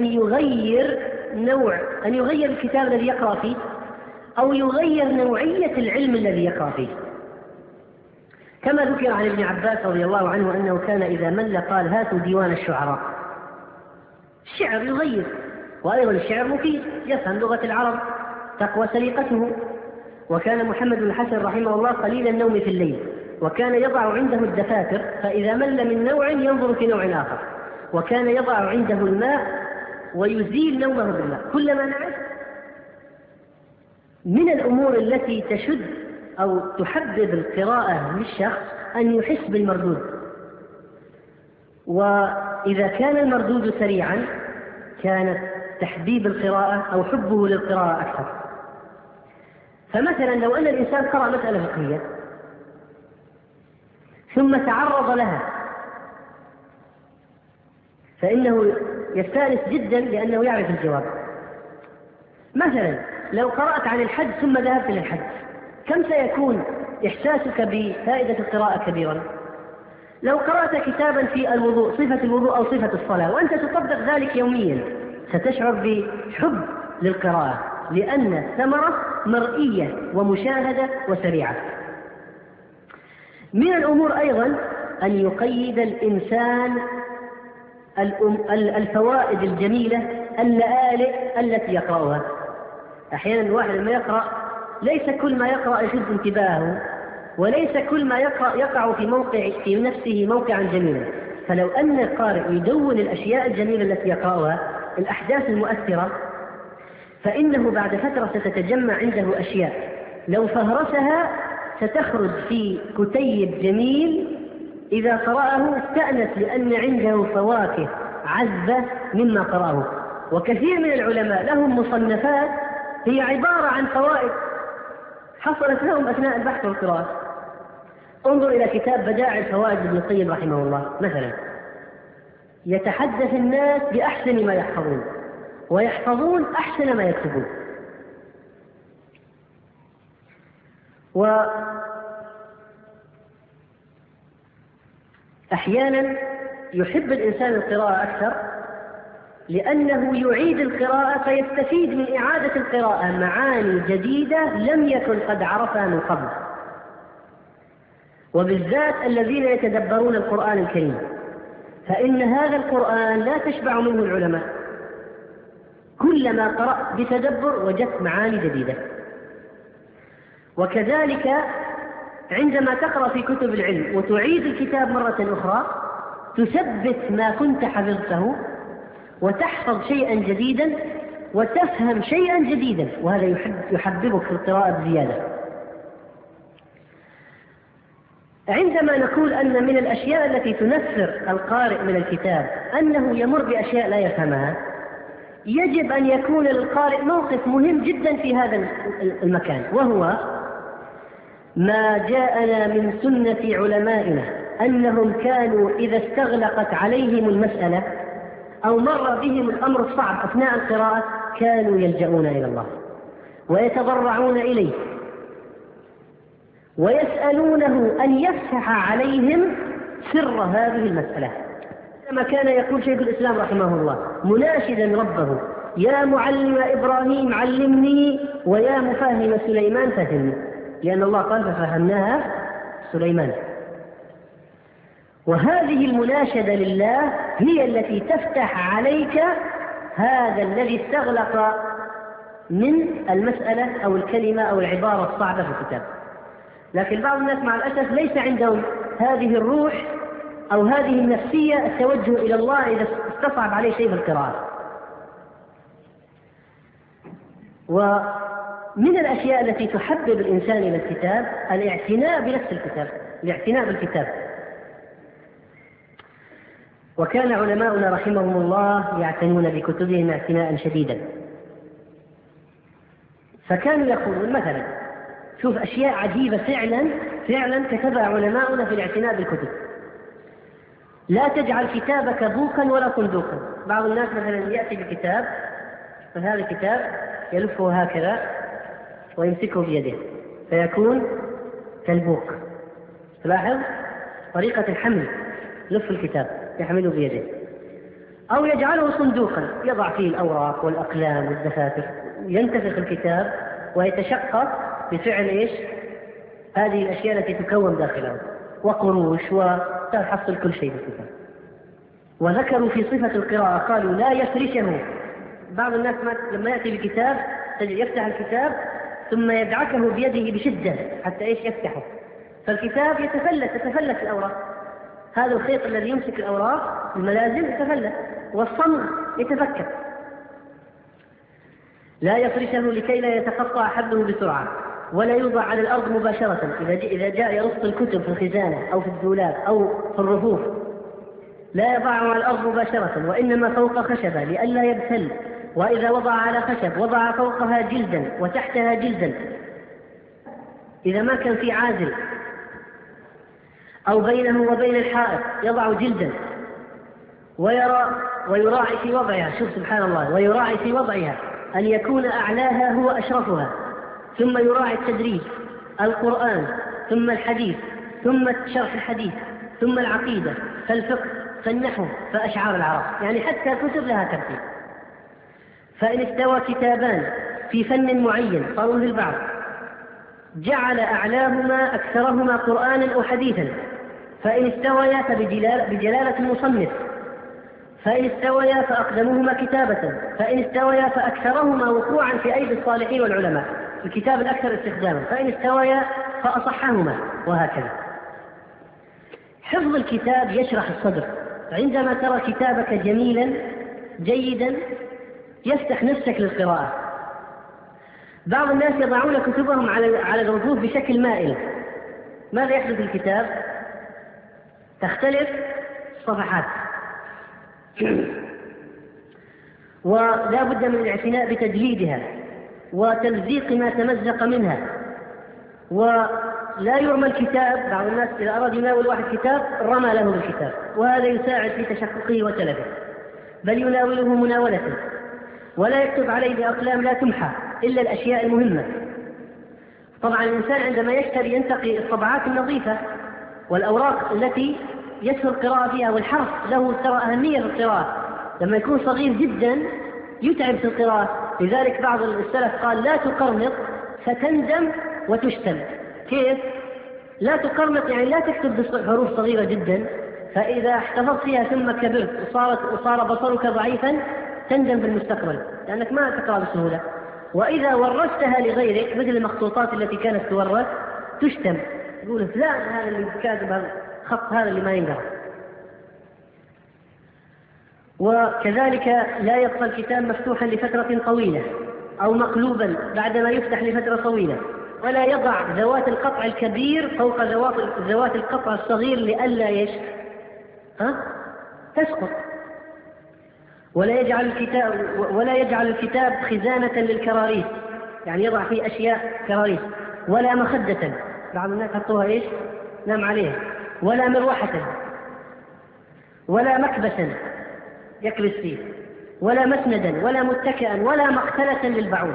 يغير الكتاب الذي يقرأ فيه، أو يغير نوعية العلم الذي يقرأ فيه، كما ذكر عن ابن عباس رضي الله عنه أنه كان إذا مل قال هاتوا ديوان الشعراء. الشعر يغير، وأيضا الشعر مفيد، يفهم لغة العرب، تقوى سليقته. وكان محمد بن الحسن رحمه الله قليل النوم في الليل، وكان يضع عنده الدفاتر، فإذا مل من نوع ينظر في نوع آخر، وكان يضع عنده الماء ويزيل نومه بالماء كلما نعس. من الأمور التي تشد أو تحبب القراءة للشخص أن يحس بالمردود، وإذا كان المردود سريعا كانت تحبيب القراءة أو حبه للقراءة أكثر. فمثلا لو أن الإنسان قرأ مسألة فقهية ثم تعرض لها فإنه يستانس جدا لأنه يعرف الجواب. مثلا لو قرأت عن الحج ثم ذهبت للحج، كم سيكون إحساسك بفائدة القراءة كبيرا؟ لو قرأت كتابا في الوضوء، صفة الوضوء أو صفة الصلاة، وأنت تطبق ذلك يوميا، ستشعر بحب للقراءة، لأن الثمرة مرئية ومشاهدة وسريعة. من الأمور أيضا أن يقيد الإنسان الفوائد الجميلة اللآلئ التي يقرأها. أحيانا الواحد لما يقرأ ليس كل ما يقرأ يشد انتباهه، وليس كل ما يقع في نفسه موقعا جميلا. فلو أن القارئ يدون الأشياء الجميلة التي يقرأها، الأحداث المؤثرة، فإنه بعد فترة ستتجمع عنده أشياء لو فهرسها ستخرج في كتيب جميل، إذا قرأه استأنس لأن عنده فواكه عذبة مما قرأه. وكثير من العلماء لهم مصنفات هي عبارة عن فوائد حصلت لهم أثناء البحث والقراءة. انظر إلى كتاب بدائع الفوائد ابن القيم رحمه الله مثلا، يتحدث الناس بأحسن ما يحفظون ويحفظون أحسن ما يكتبون. وأحيانا يحب الإنسان القراءة أكثر لأنه يعيد القراءة فيستفيد من إعادة القراءة معاني جديدة لم يكن قد عرفها من قبل، وبالذات الذين يتدبرون القرآن الكريم، فإن هذا القرآن لا تشبع منه العلماء، كلما قرأت بتدبر وجدت معاني جديدة. وكذلك عندما تقرأ في كتب العلم وتعيد الكتاب مرة أخرى تثبت ما كنت حفظته وتحفظ شيئا جديدا وتفهم شيئا جديدا، وهذا يحببك في القراءة بزيادة. عندما نقول أن من الأشياء التي تنفر القارئ من الكتاب أنه يمر بأشياء لا يفهمها، يجب أن يكون للقارئ موقف مهم جدا في هذا المكان، وهو ما جاءنا من سنة علمائنا أنهم كانوا إذا استغلقت عليهم المسألة أو مر بهم الأمر الصعب أثناء القراءة كانوا يلجؤون إلى الله ويتضرعون إليه ويسألونه أن يفتح عليهم سر هذه المسألة، كما كان يقول شيخ الإسلام رحمه الله مناشدا ربه: يا معلم إبراهيم علمني ويا مفهم سليمان فهمني، لأن الله قال ففهمناها سليمان. وهذه المناشدة لله هي التي تفتح عليك هذا الذي استغلق من المسألة أو الكلمة أو العبارة الصعبة في الكتاب. لكن بعض الناس مع الأسف ليس عندهم هذه الروح أو هذه النفسية التوجه إلى الله إذا استصعب عليه شيء في القراءة. ومن الأشياء التي تحبب الإنسان إلى الكتاب الاعتناء بنفس الكتاب، الاعتناء بالكتاب. وكان علماؤنا رحمهم الله يعتنون بكتبهم اعتناء شديدا، فكانوا يقولون مثلا شوف أشياء عجيبة فعلا كتبها علماؤنا في الاعتناء بالكتب: لا تجعل كتابك بوكا ولا صندوقا. بعض الناس مثلا يأتي بكتاب، فهذا الكتاب يلفه هكذا ويمسكه بيده فيكون كالبوك. تلاحظ طريقة الحمل، لف الكتاب يحمله بيده. أو يجعله صندوقا يضع فيه الأوراق والأقلام والدفاتر، ينتفخ الكتاب ويتشقق بفعل إيش؟ هذه الأشياء التي تكون داخله، وقروش، وتحصل كل شيء في الكتاب. وذكروا في صفة القراءة قالوا لا يفرشه. بعض الناس لما يأتي بكتاب يفتح الكتاب ثم يدعكه بيده بشدة حتى إيش يفتحه، فالكتاب تتفلت الأوراق. هذا الخيط الذي يمسك الأوراق الملازم يتفلت، والصمغ يتفكك. لا يفرشه لكي لا يتقطع حبله بسرعة، ولا يوضع على الأرض مباشرة. إذا جاء يرص الكتب في الخزانة أو في الدولاب أو في الرفوف لا يضعه على الأرض مباشرة، وإنما فوق خشبة لئلا يبتل. وإذا وضع على خشب وضع فوقها جلدا وتحتها جلدا، إذا ما كان في عازل أو بينه وبين الحائط يضع جلدا، ويراعي في وضعها. شوف سبحان الله، ويراعي في وضعها أن يكون أعلاها هو أشرفها، ثم يراعي التدريج، القرآن ثم الحديث ثم شرح الحديث ثم العقيدة فالفقه فالنحو فأشعار العرب، يعني حتى كتب لها ترتيب. فإن استوى كتابان في فن معين صاروا للبعض جعل أعلاهما أكثرهما قرآنا أو حديثا، فإن استويا فبجلالة المصنف، فإن استويا فأقدمهما كتابة، فإن استويا فأكثرهما وقوعا في أيدي الصالحين والعلماء، الكتاب الأكثر استخداما، فإن استويا فأصحهما، وهكذا. حفظ الكتاب يشرح الصدر. عندما ترى كتابك جميلا جيدا يفتح نفسك للقراءة. بعض الناس يضعون كتبهم على الرفوف بشكل مائل. ماذا يحدث الكتاب؟ تختلف الصفحات. ولا بد من الاعتناء بتجليدها وتلزيق ما تمزق منها، ولا يرمى الكتاب. بعض الناس إذا أراد يناول واحد كتاب رمى له الكتاب، وهذا يساعد في تشققه وتلفه، بل يناوله مناولة. ولا يكتب عليه بأقلام لا تمحى إلا الأشياء المهمة. طبعا الإنسان عندما يشتري ينتقي الطبعات النظيفة والأوراق التي يسهل القراءة فيها، والحرف له ترى أهمية في القراءة، لما يكون صغير جدا يتعب في القراءة. لذلك بعض السلف قال لا تقرنط فتندم وتشتم. كيف؟ لا تقرنط يعني لا تكتب بحروف صغيرة جدا، فإذا احتفظت فيها ثم كبرت وصار بصرك ضعيفا تندم بالمستقبل لأنك ما تقرأ بسهولة. وإذا ورثتها لغيرك مثل المخطوطات التي كانت تورث تشتم، يقول فلان هذا اللي كاتب الخط هذا اللي ما ينقرأ. وكذلك لا يبقى الكتاب مفتوحا لفترة طويلة أو مقلوبا بعدما يفتح لفترة طويلة، ولا يضع ذوات القطع الكبير فوق ذوات القطع الصغير لئلا تسقط. ولا يجعل الكتاب خزانة للكراريس، يعني يضع فيه أشياء كراريس، ولا مخدة، بعض الناس حطوها نام عليها، ولا مروحة، ولا مكبسا يكبس فيه، ولا مسندا، ولا متكئا، ولا مقتلة للبعوض،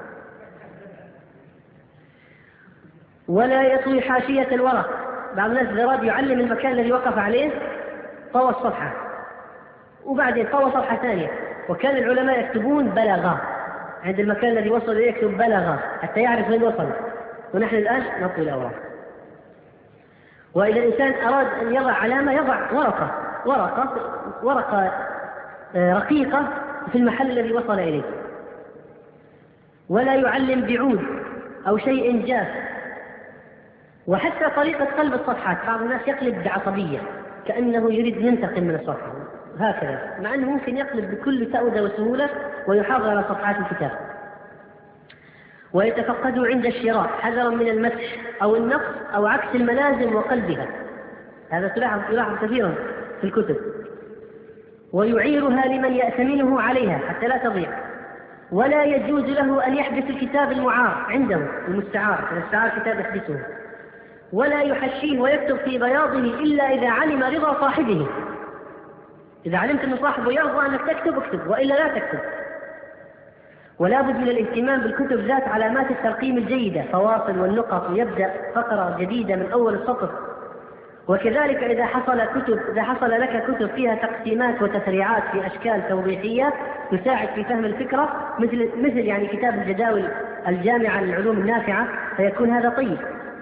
ولا يطوي حاشية الورق. بعض الناس ذراد يعلم المكان الذي وقف عليه طوى الصفحة وبعدين طوى صفحة ثانية، وكان العلماء يكتبون بلغا عند المكان الذي وصل إليه، يكتب بلغا حتى يعرف وين وصل، ونحن الآن نطوي الأوراق. وإذا الإنسان أراد أن يضع علامة يضع ورقة رقيقة في المحل الذي وصل إليه. ولا يعلم بعود أو شيء جاف. وحتى طريقة قلب الصفحات، بعض الناس يقلب بعصبية كأنه يريد ينتقم من الصفحة هكذا، مع أنه ممكن يقلب بكل سودة وسهولة ويحافظ على صفحات الكتاب. ويتفقد عند الشراء حذرا من المسح أو النقص أو عكس الملازم وقلبها، هذا تلاحظ كثيرا في الكتب. ويعيرها لمن يأتمنه عليها حتى لا تضيع. ولا يجوز له أن يحبس الكتاب المعار عنده المستعار كتاب يحبسه. ولا يحشيه ويكتب في بياضه إلا إذا علم رضا صاحبه. إذا علمت أن صاحبه يرضى أنك تكتب اكتب، وإلا لا تكتب. ولا بد من الاهتمام بالكتب ذات علامات الترقيم الجيدة، فواصل والنقط، ويبدأ فقرة جديدة من أول السطر. وكذلك إذا حصل لك كتب فيها تقسيمات وتفريعات في أشكال توضيحية تساعد في فهم الفكرة، مثل يعني كتاب الجداول الجامعة للعلوم النافعة، فيكون هذا طيب.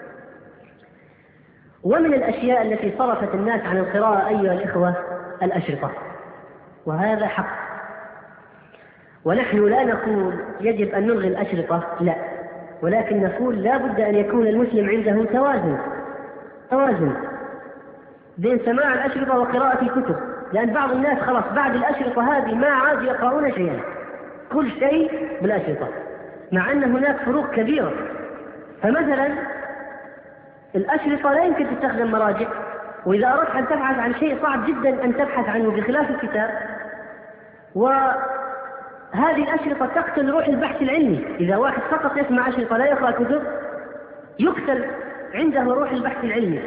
ومن الأشياء التي صرفت الناس عن القراءة أيها الإخوة الأشرطة، وهذا حق. ونحن لا نقول يجب أن نلغي الأشرطة، لا، ولكن نقول لا بد أن يكون المسلم عنده توازن بين سماع الأشرطة وقراءة الكتب، لأن بعض الناس خلاص بعد الأشرطة هذه ما عاد يقرؤون شيئا، كل شيء بالأشرطة، مع أن هناك فروق كبيرة. فمثلا الأشرطة لا يمكن تستخدم مراجع، وإذا أردت أن تبحث عن شيء صعب جدا أن تبحث عنه بخلاف الكتاب. وهذه الأشرطة تقتل روح البحث العلمي. إذا واحد فقط يسمع أشرطة لا يقرأ كتب يقتل عنده روح البحث العلمي.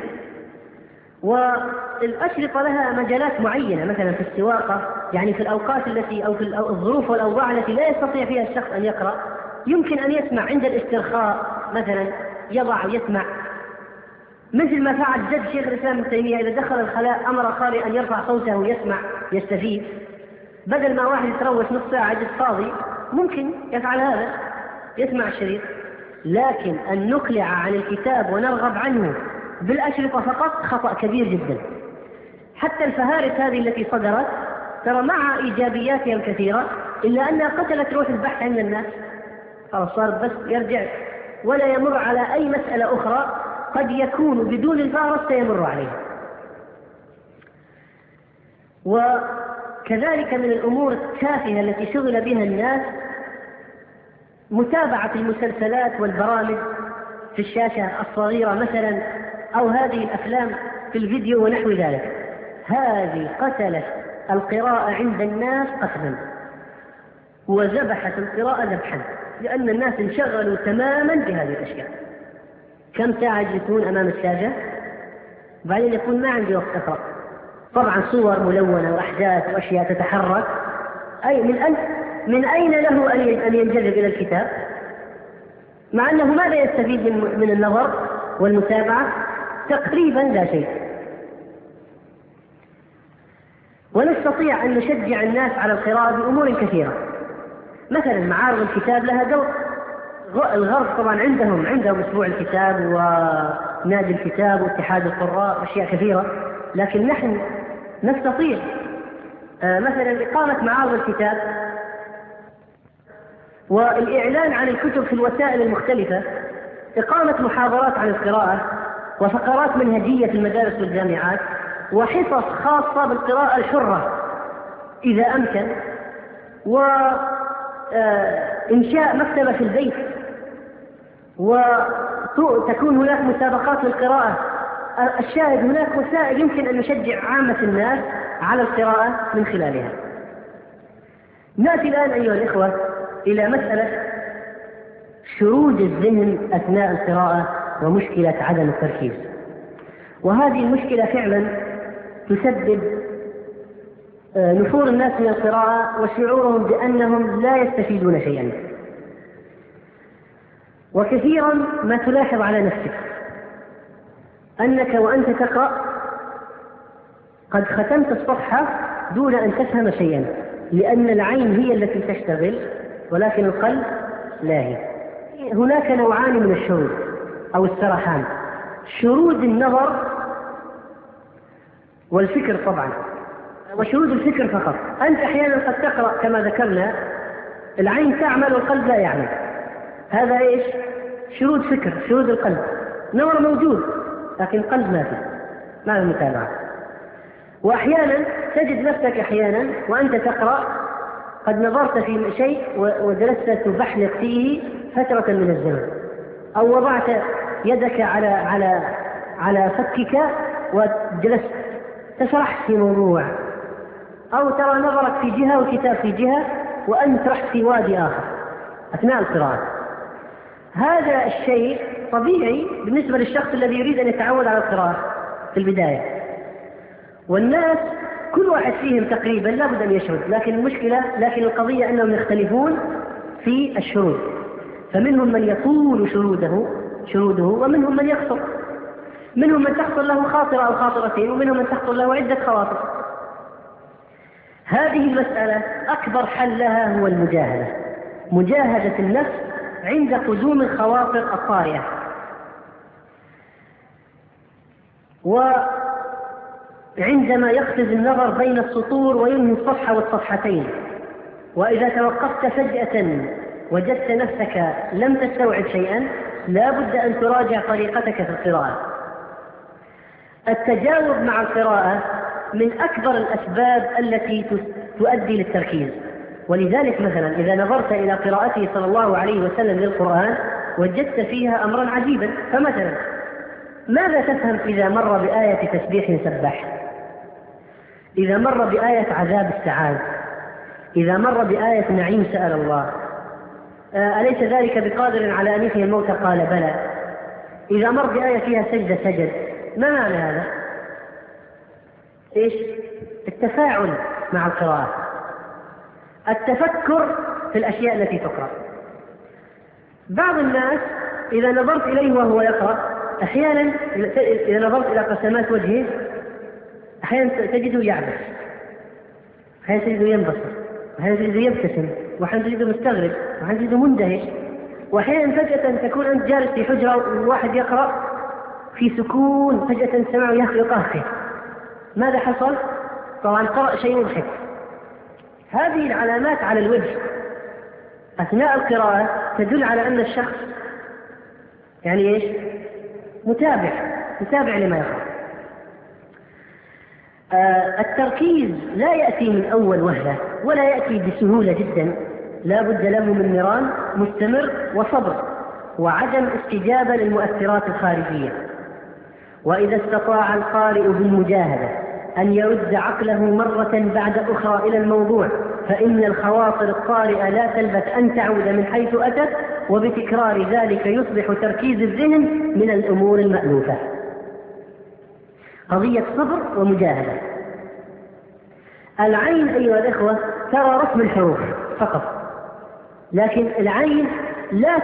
والأشرطة لها مجالات معينة، مثلا في السواقة، يعني في الأوقات التي أو في الظروف والأوضاع التي لا يستطيع فيها الشخص أن يقرأ، يمكن أن يسمع عند الاسترخاء مثلا، يسمع، مثل ما فعل جد شيخ الإسلام ابن تيمية، إذا دخل الخلاء أمر قارئ أن يرفع صوته يسمع يستفيد، بدل ما واحد يتروش نص ساعة جد فاضي ممكن يفعل هذا، يسمع الشريط. لكن أن نقلع عن الكتاب ونرغب عنه بالأشرطة فقط خطأ كبير جدا. حتى الفهارس هذه التي صدرت ترى مع إيجابياتها الكثيرة إلا أنها قتلت روح البحث عند الناس، خلاص صار بس يرجع ولا يمر على أي مسألة أخرى قد يكون بدون الفهرس سيمر عليها. وكذلك من الأمور التافهة التي شغل بها الناس متابعة المسلسلات والبرامج في الشاشة الصغيرة مثلا، أو هذه الأفلام في الفيديو ونحو ذلك. هذه قتلت القراءة عند الناس قتلا، وذبحت القراءة ذبحا، لأن الناس انشغلوا تماما بهذه الأشياء. كم ساعة يكون أمام الشاشة، بعدين يكون ما عندي وقت أقرأ. طبعا صور ملونة وأحداث وأشياء تتحرك، أي من أين له أن ينجذب إلى الكتاب، مع أنه ماذا يستفيد من النظر والمتابعة؟ تقريبا لا شيء. ونستطيع أن نشجع الناس على القراءة بأمور كثيرة. مثلا معارض الكتاب لها دور. الغرب طبعا عندهم أسبوع الكتاب ونادي الكتاب واتحاد القراء وأشياء كثيرة، لكن نحن نستطيع مثلا إقامة معارض الكتاب والإعلان عن الكتب في الوسائل المختلفة، إقامة محاضرات عن القراءة وفقرات منهجية في المدارس والجامعات، وحصص خاصة بالقراءة الحرة إذا أمكن، وإنشاء مكتبة في البيت، وتكون هناك مسابقات للقراءة. الشاهد هناك وسائل يمكن أن نشجع عامة الناس على القراءة من خلالها. نأتي الآن أيها الإخوة إلى مسألة شرود الذهن أثناء القراءة ومشكلة عدم التركيز. وهذه المشكلة فعلا تسبب نفور الناس من القراءة وشعورهم بأنهم لا يستفيدون شيئا. وكثيرا ما تلاحظ على نفسك أنك وأنت تقرأ قد ختمت الصفحة دون أن تفهم شيئا، لأن العين هي التي تشتغل ولكن القلب لاهي. هناك نوعان من الشرود أو السرحان: شرود النظر والفكر طبعا، وشرود الفكر فقط. أنت أحيانا قد تقرأ كما ذكرنا العين تعمل والقلب لا يعمل، هذا إيش؟ شرود فكر، شرود القلب. نظر موجود لكن قلب ما فيه، ما المتابعة. وأحيانا تجد نفسك أحيانا وأنت تقرأ قد نظرت في شيء وجلست تبحلق فيه فترة من الزمن، أو وضعت يدك على فكك وجلست تسرحت في موضوع، أو ترى نظرك في جهة والكتاب في جهة وأنت رحت في وادي آخر أثناء القراءة. هذا الشيء طبيعي بالنسبة للشخص الذي يريد أن يتعود على القراءة في البداية، والناس كل واحد فيهم تقريبا لا بد أن يشرد، لكن القضية أنهم يختلفون في الشرود، فمنهم من يطول شروده ومنهم من يقصر، منهم من تحصل له خاطرة أو خاطرتين ومنهم من تحصل له عدة خواطر. هذه المسألة أكبر حل لها هو المجاهدة، مجاهدة النفس عند قدوم الخواطر الطارئة. وعندما يقفز النظر بين السطور وينهي الصفحة والصفحتين، وإذا توقفت فجأة وجدت نفسك لم تستوعب شيئا، لا بد أن تراجع طريقتك في القراءة. التجاوب مع القراءة من أكبر الأسباب التي تؤدي للتركيز. ولذلك مثلا إذا نظرت إلى قراءته صلى الله عليه وسلم للقرآن وجدت فيها أمرا عجيبا. فمثلا ماذا تفهم إذا مر بآية تسبيح سبح، إذا مر بآية عذاب استعاذ، إذا مر بآية نعيم سأل الله، أليس ذلك بقادر على أن يحيي الموتى قال بلى، إذا مر بآية فيها سجدة سجد. ما معنى هذا؟ إيش؟ التفاعل مع القراءة، التفكر في الأشياء التي تقرأ. بعض الناس إذا نظرت إليه وهو يقرأ أحيانا إذا نظرت إلى قسمات وجهه أحيانا تجده يعبث، أحيانا تجده ينبسط، أحيانا تجده يبتسم، وأحيانا تجده مستغرب، وأحيانا تجده مندهش، وأحيانا فجأة تكون أنت جالس في حجرة وواحد يقرأ في سكون، فجأة سمعه يقهقه. ماذا حصل؟ طبعا قرأ شيء مضحك. هذه العلامات على الوجه أثناء القراءة تدل على أن الشخص يعني إيش؟ متابع لما يقرأ. التركيز لا يأتي من أول وهلة ولا يأتي بسهولة جدا، لا بد له من نيران مستمر وصبر وعدم استجابة للمؤثرات الخارجية. وإذا استطاع القارئ بالمجاهدة أن يرد عقله مرة بعد أخرى إلى الموضوع، فإن الخواطر الطارئة لا تلبث أن تعود من حيث أتت، وبتكرار ذلك يصبح تركيز الذهن من الأمور المألوفة. قضية صبر ومجاهدة. العين أيها الإخوة ترى رسم الحروف فقط، لكن العين لا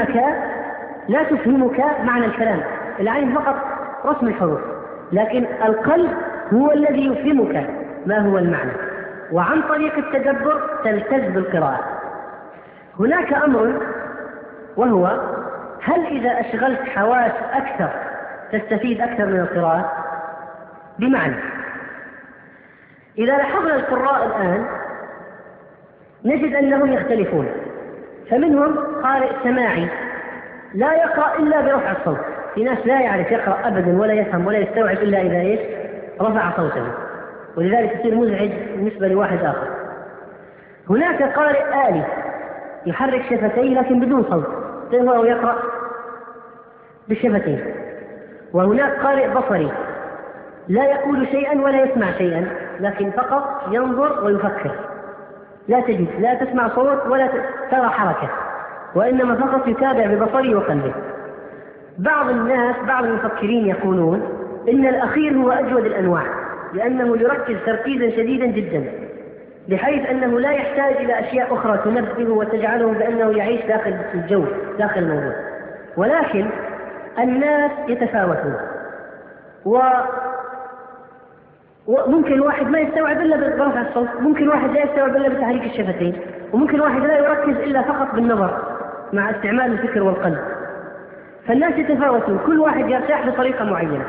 تفهمك معنى الكلام. العين فقط رسم الحروف، لكن القلب هو الذي يفهمك ما هو المعنى، وعن طريق التدبر تلتز بالقراءة. هناك أمر وهو: هل إذا أشغلت حواس أكثر تستفيد أكثر من القراءة؟ بمعنى إذا لاحظنا القراء الآن نجد أنهم يختلفون، فمنهم قارئ سماعي لا يقرأ إلا برفع الصوت، في ناس لا يعرف يقرأ أبدا ولا يفهم ولا يستوعب إلا إذا رفع صوته، ولذلك يصير مزعج بالنسبة لواحد آخر. هناك قارئ آلي يحرك شفتيه لكن بدون صوت، هو يقرأ بالشفتين. وهناك قارئ بصري لا يقول شيئا ولا يسمع شيئا، لكن فقط ينظر ويفكر، لا تسمع صوت ولا ترى حركة، وإنما فقط يتابع ببصره وقلبه. بعض الناس، بعض المفكرين يقولون إن الأخير هو أجود الأنواع، لأنه يركز تركيزا شديدا جدا، بحيث أنه لا يحتاج إلى أشياء أخرى تنبهه وتجعله بأنه يعيش داخل الجو، داخل الموضوع. ولكن الناس يتفاوتون، وممكن واحد ما يستوعب إلا برفع الصوت، ممكن واحد لا يستوعب إلا بتحريك الشفتين، وممكن واحد لا يركز إلا فقط بالنظر مع استعمال الفكر والقلب. فالناس يتفاوتون، كل واحد يرتاح بطريقة معينة.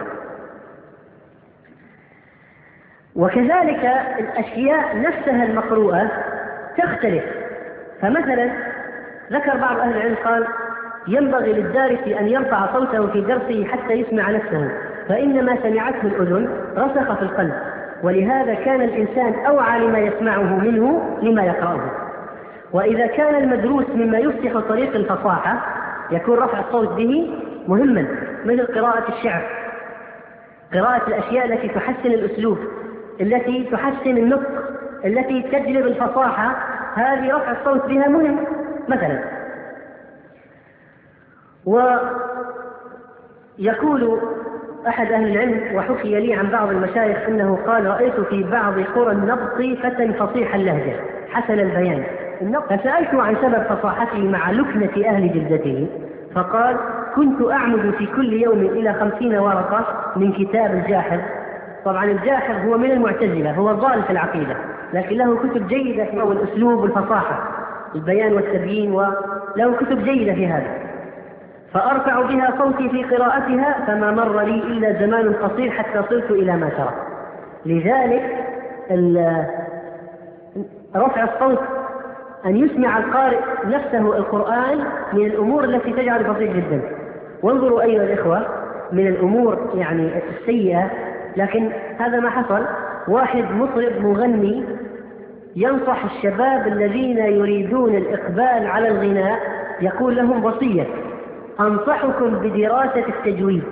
وكذلك الأشياء نفسها المقروءة تختلف. فمثلا ذكر بعض أهل العلم قال: ينبغي للدارس أن يرفع صوته في درسه حتى يسمع نفسه، فإن ما سمعته الأذن رسخ في القلب، ولهذا كان الإنسان أوعى لما يسمعه منه لما يقرأه. وإذا كان المدروس مما يفتح طريق الفصاحة يكون رفع الصوت به مهما، مثل قراءة الشعر، قراءة الأشياء التي تحسن الأسلوب، التي تحسن النطق، التي تجلب الفصاحة، هذه رفع الصوت بها مهم مثلا. ويقول أحد أهل العلم، وحكي لي عن بعض المشايخ أنه قال: رأيت في بعض قرى النبط فتى فصيح اللهجة حسن البيان، فسألته عن سبب فصاحته مع لكنة أهل جلدته، فقال: كنت أعمد في كل يوم إلى 50 ورقة من كتاب الجاحظ. طبعا الجاحظ هو من المعتزلة، هو ضال في العقيدة، لكن له كتب جيدة في الأسلوب والفصاحة، البيان والتبيين، وله كتب جيدة في هذا. فأرفع بها صوتي في قراءتها، فما مر لي إلا زمان قصير حتى صرت إلى ما ترى. لذلك رفع الصوت، أن يسمع القارئ نفسه القرآن، من الأمور التي تجعل بسيط جدا. وانظروا أيها الإخوة، من الأمور يعني السيئة، لكن هذا ما حصل. واحد مطرب مغني ينصح الشباب الذين يريدون الإقبال على الغناء، يقول لهم وصية: أنصحكم بدراسة التجويد،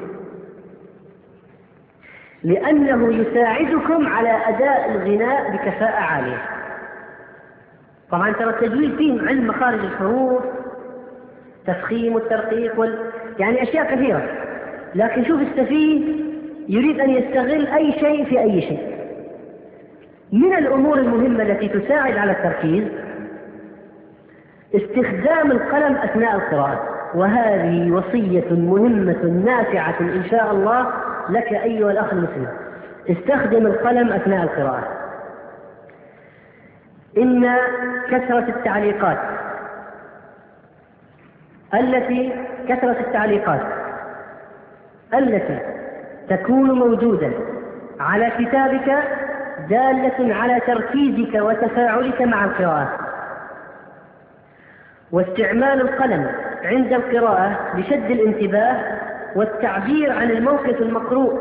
لأنه يساعدكم على أداء الغناء بكفاءة عالية. طبعا ترى التجويد فيه علم مخارج الحروف، تفخيم والترقيق يعني أشياء كثيرة، لكن شوف السفيه يريد أن يستغل أي شيء في أي شيء. من الأمور المهمة التي تساعد على التركيز استخدام القلم أثناء القراءة، وهذه وصية مهمة نافعة إن شاء الله لك أيها الأخ المسلم. استخدم القلم أثناء القراءة. إن كثرة التعليقات التي تكون موجودة على كتابك دالة على تركيزك وتفاعلك مع القراءة. واستعمال القلم عند القراءة لشد الانتباه والتعبير عن الموقف المقروء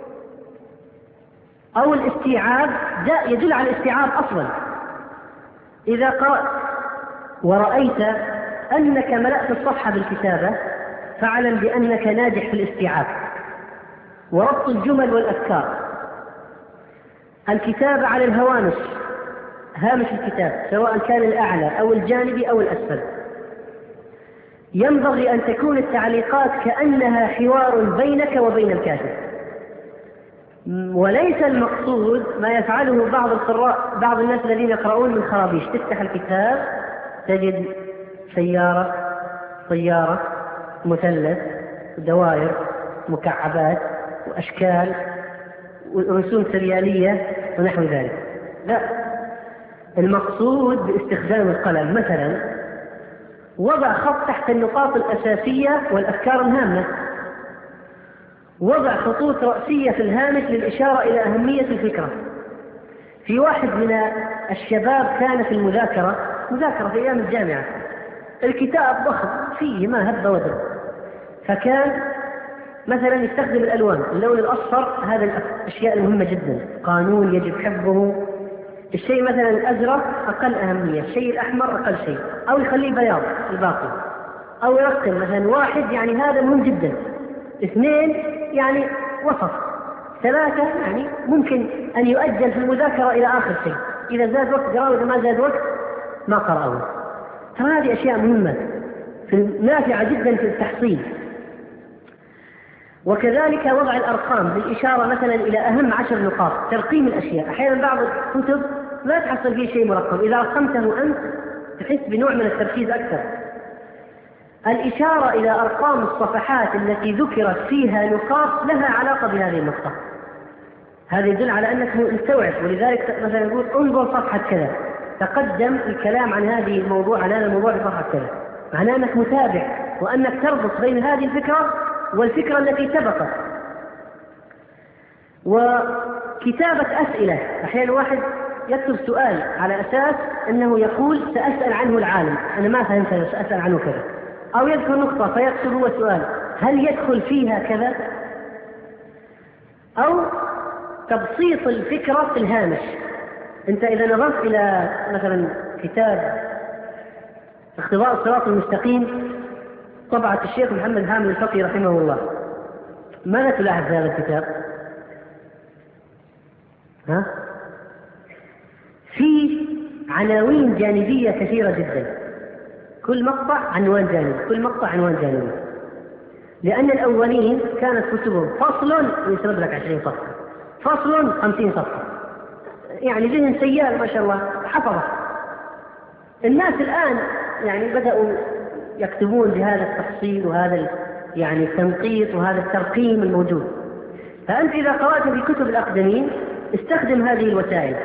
أو الاستيعاب، يدل على الاستيعاب أصلا. إذا قرأت ورأيت أنك ملأت الصفحة بالكتابة، فاعلم بأنك ناجح في الاستيعاب وربط الجمل والأفكار. الكتابة على الهوامش، هامش الكتاب سواء كان الأعلى أو الجانبي أو الأسفل. ينبغي أن تكون التعليقات كأنها حوار بينك وبين الكاتب، وليس المقصود ما يفعله بعض القراء، بعض الناس الذين يقرؤون من خرابيش. تفتح الكتاب تجد سيارة، طيارة، مثلث، دوائر، مكعبات وأشكال ورسوم سريالية ونحو ذلك. لا، المقصود باستخدام القلم مثلا وضع خط تحت النقاط الأساسية والأفكار الهامة، وضع خطوط رأسية في الهامش للإشارة إلى أهمية الفكرة. في واحد من الشباب كان في مذاكرة في أيام الجامعة، الكتاب ضخم فيه ما هب ودب، فكان مثلا يستخدم الألوان، اللون الأصفر هذا الأشياء المهمة جدا، قانون يجب حفظه، الشيء مثلا الأزرق أقل أهمية، الشيء الأحمر أقل شيء، أو يخليه بياض الباقي، أو يرقم مثلا 1 يعني هذا مهم جدا، 2 يعني وسط، 3 يعني ممكن أن يؤجل في المذاكرة إلى آخر شيء، إذا زاد وقت قرأه وإذا ما زاد وقت ما قرأه. ترى هذه أشياء مهمة نافعة جدا في التحصيل. وكذلك وضع الأرقام للإشارة مثلا إلى أهم 10 نقاط، ترقيم الأشياء. أحيانا بعض الكتب لا تحصل فيه شيء مرقم، إذا رقمته أنت تحس بنوع من التركيز أكثر. الإشارة إلى أرقام الصفحات التي ذكرت فيها نقاط لها علاقة بهذه النقطة، هذا يدل على أنك مستوعب، ولذلك مثلا يقول انظر صفحة كذا، تقدم الكلام عن هذه الموضوع عن هذا الموضوع في صفحة كذا، معناه أنك متابع وأنك تربط بين هذه الفكرة والفكرة التي سبقت. وكتابة أسئلة، أحيانا واحد يكتب سؤال على أساس أنه يقول سأسأل عنه العالم، أنا ما فهمت سأسأل عنه كذا، أو يذكر نقطة فيكتب هو سؤال هل يدخل فيها كذا، أو تبسيط الفكرة في الهامش. أنت إذا نظرت إلى مثلا كتاب اختبار الصراط المستقيم طبعة الشيخ محمد حامد الفقي رحمه الله، ماذا تلاحظ في هذا الكتاب؟ في عناوين جانبية كثيرة جدا، كل مقطع عنوان جانبي، كل مقطع عنوان جانبي، لأن الأولين كانت كتبهم فصل ويسرد لك 20 صفحة، فصل 50 صفحة، يعني ذهن سيال ما شاء الله حفظه. الناس الآن يعني بدأوا يكتبون بهذا التفصيل وهذا يعني التنقيط وهذا الترقيم الموجود. فأنت إذا قرأت في كتب الأقدمين استخدم هذه الوسائل.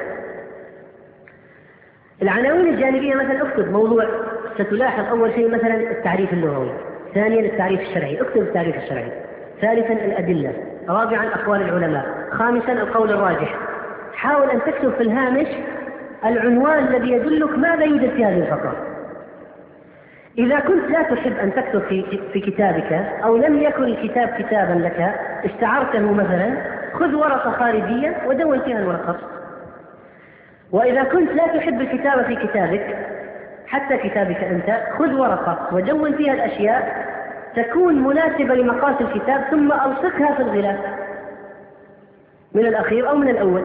العناوين الجانبية مثلا اكتب موضوع، ستلاحظ أول شيء مثلا التعريف اللغوي، ثانيا التعريف الشرعي، اكتب التعريف الشرعي، ثالثا الأدلة، رابعا أقوال العلماء، خامسا القول الراجح. حاول أن تكتب في الهامش العنوان الذي يدلك ماذا يوجد في هذه الفقرة. إذا كنت لا تحب أن تكتب في كتابك أو لم يكن الكتاب كتابا لك استعرته مثلا، خذ ورقة خارجية ودون فيها الملخص. وإذا كنت لا تحب الكتابة في كتابك حتى كتابك أنت، خذ ورقة ودون فيها الأشياء تكون مناسبة لمقاس الكتاب، ثم ألصقها في الغلاف من الأخير أو من الأول.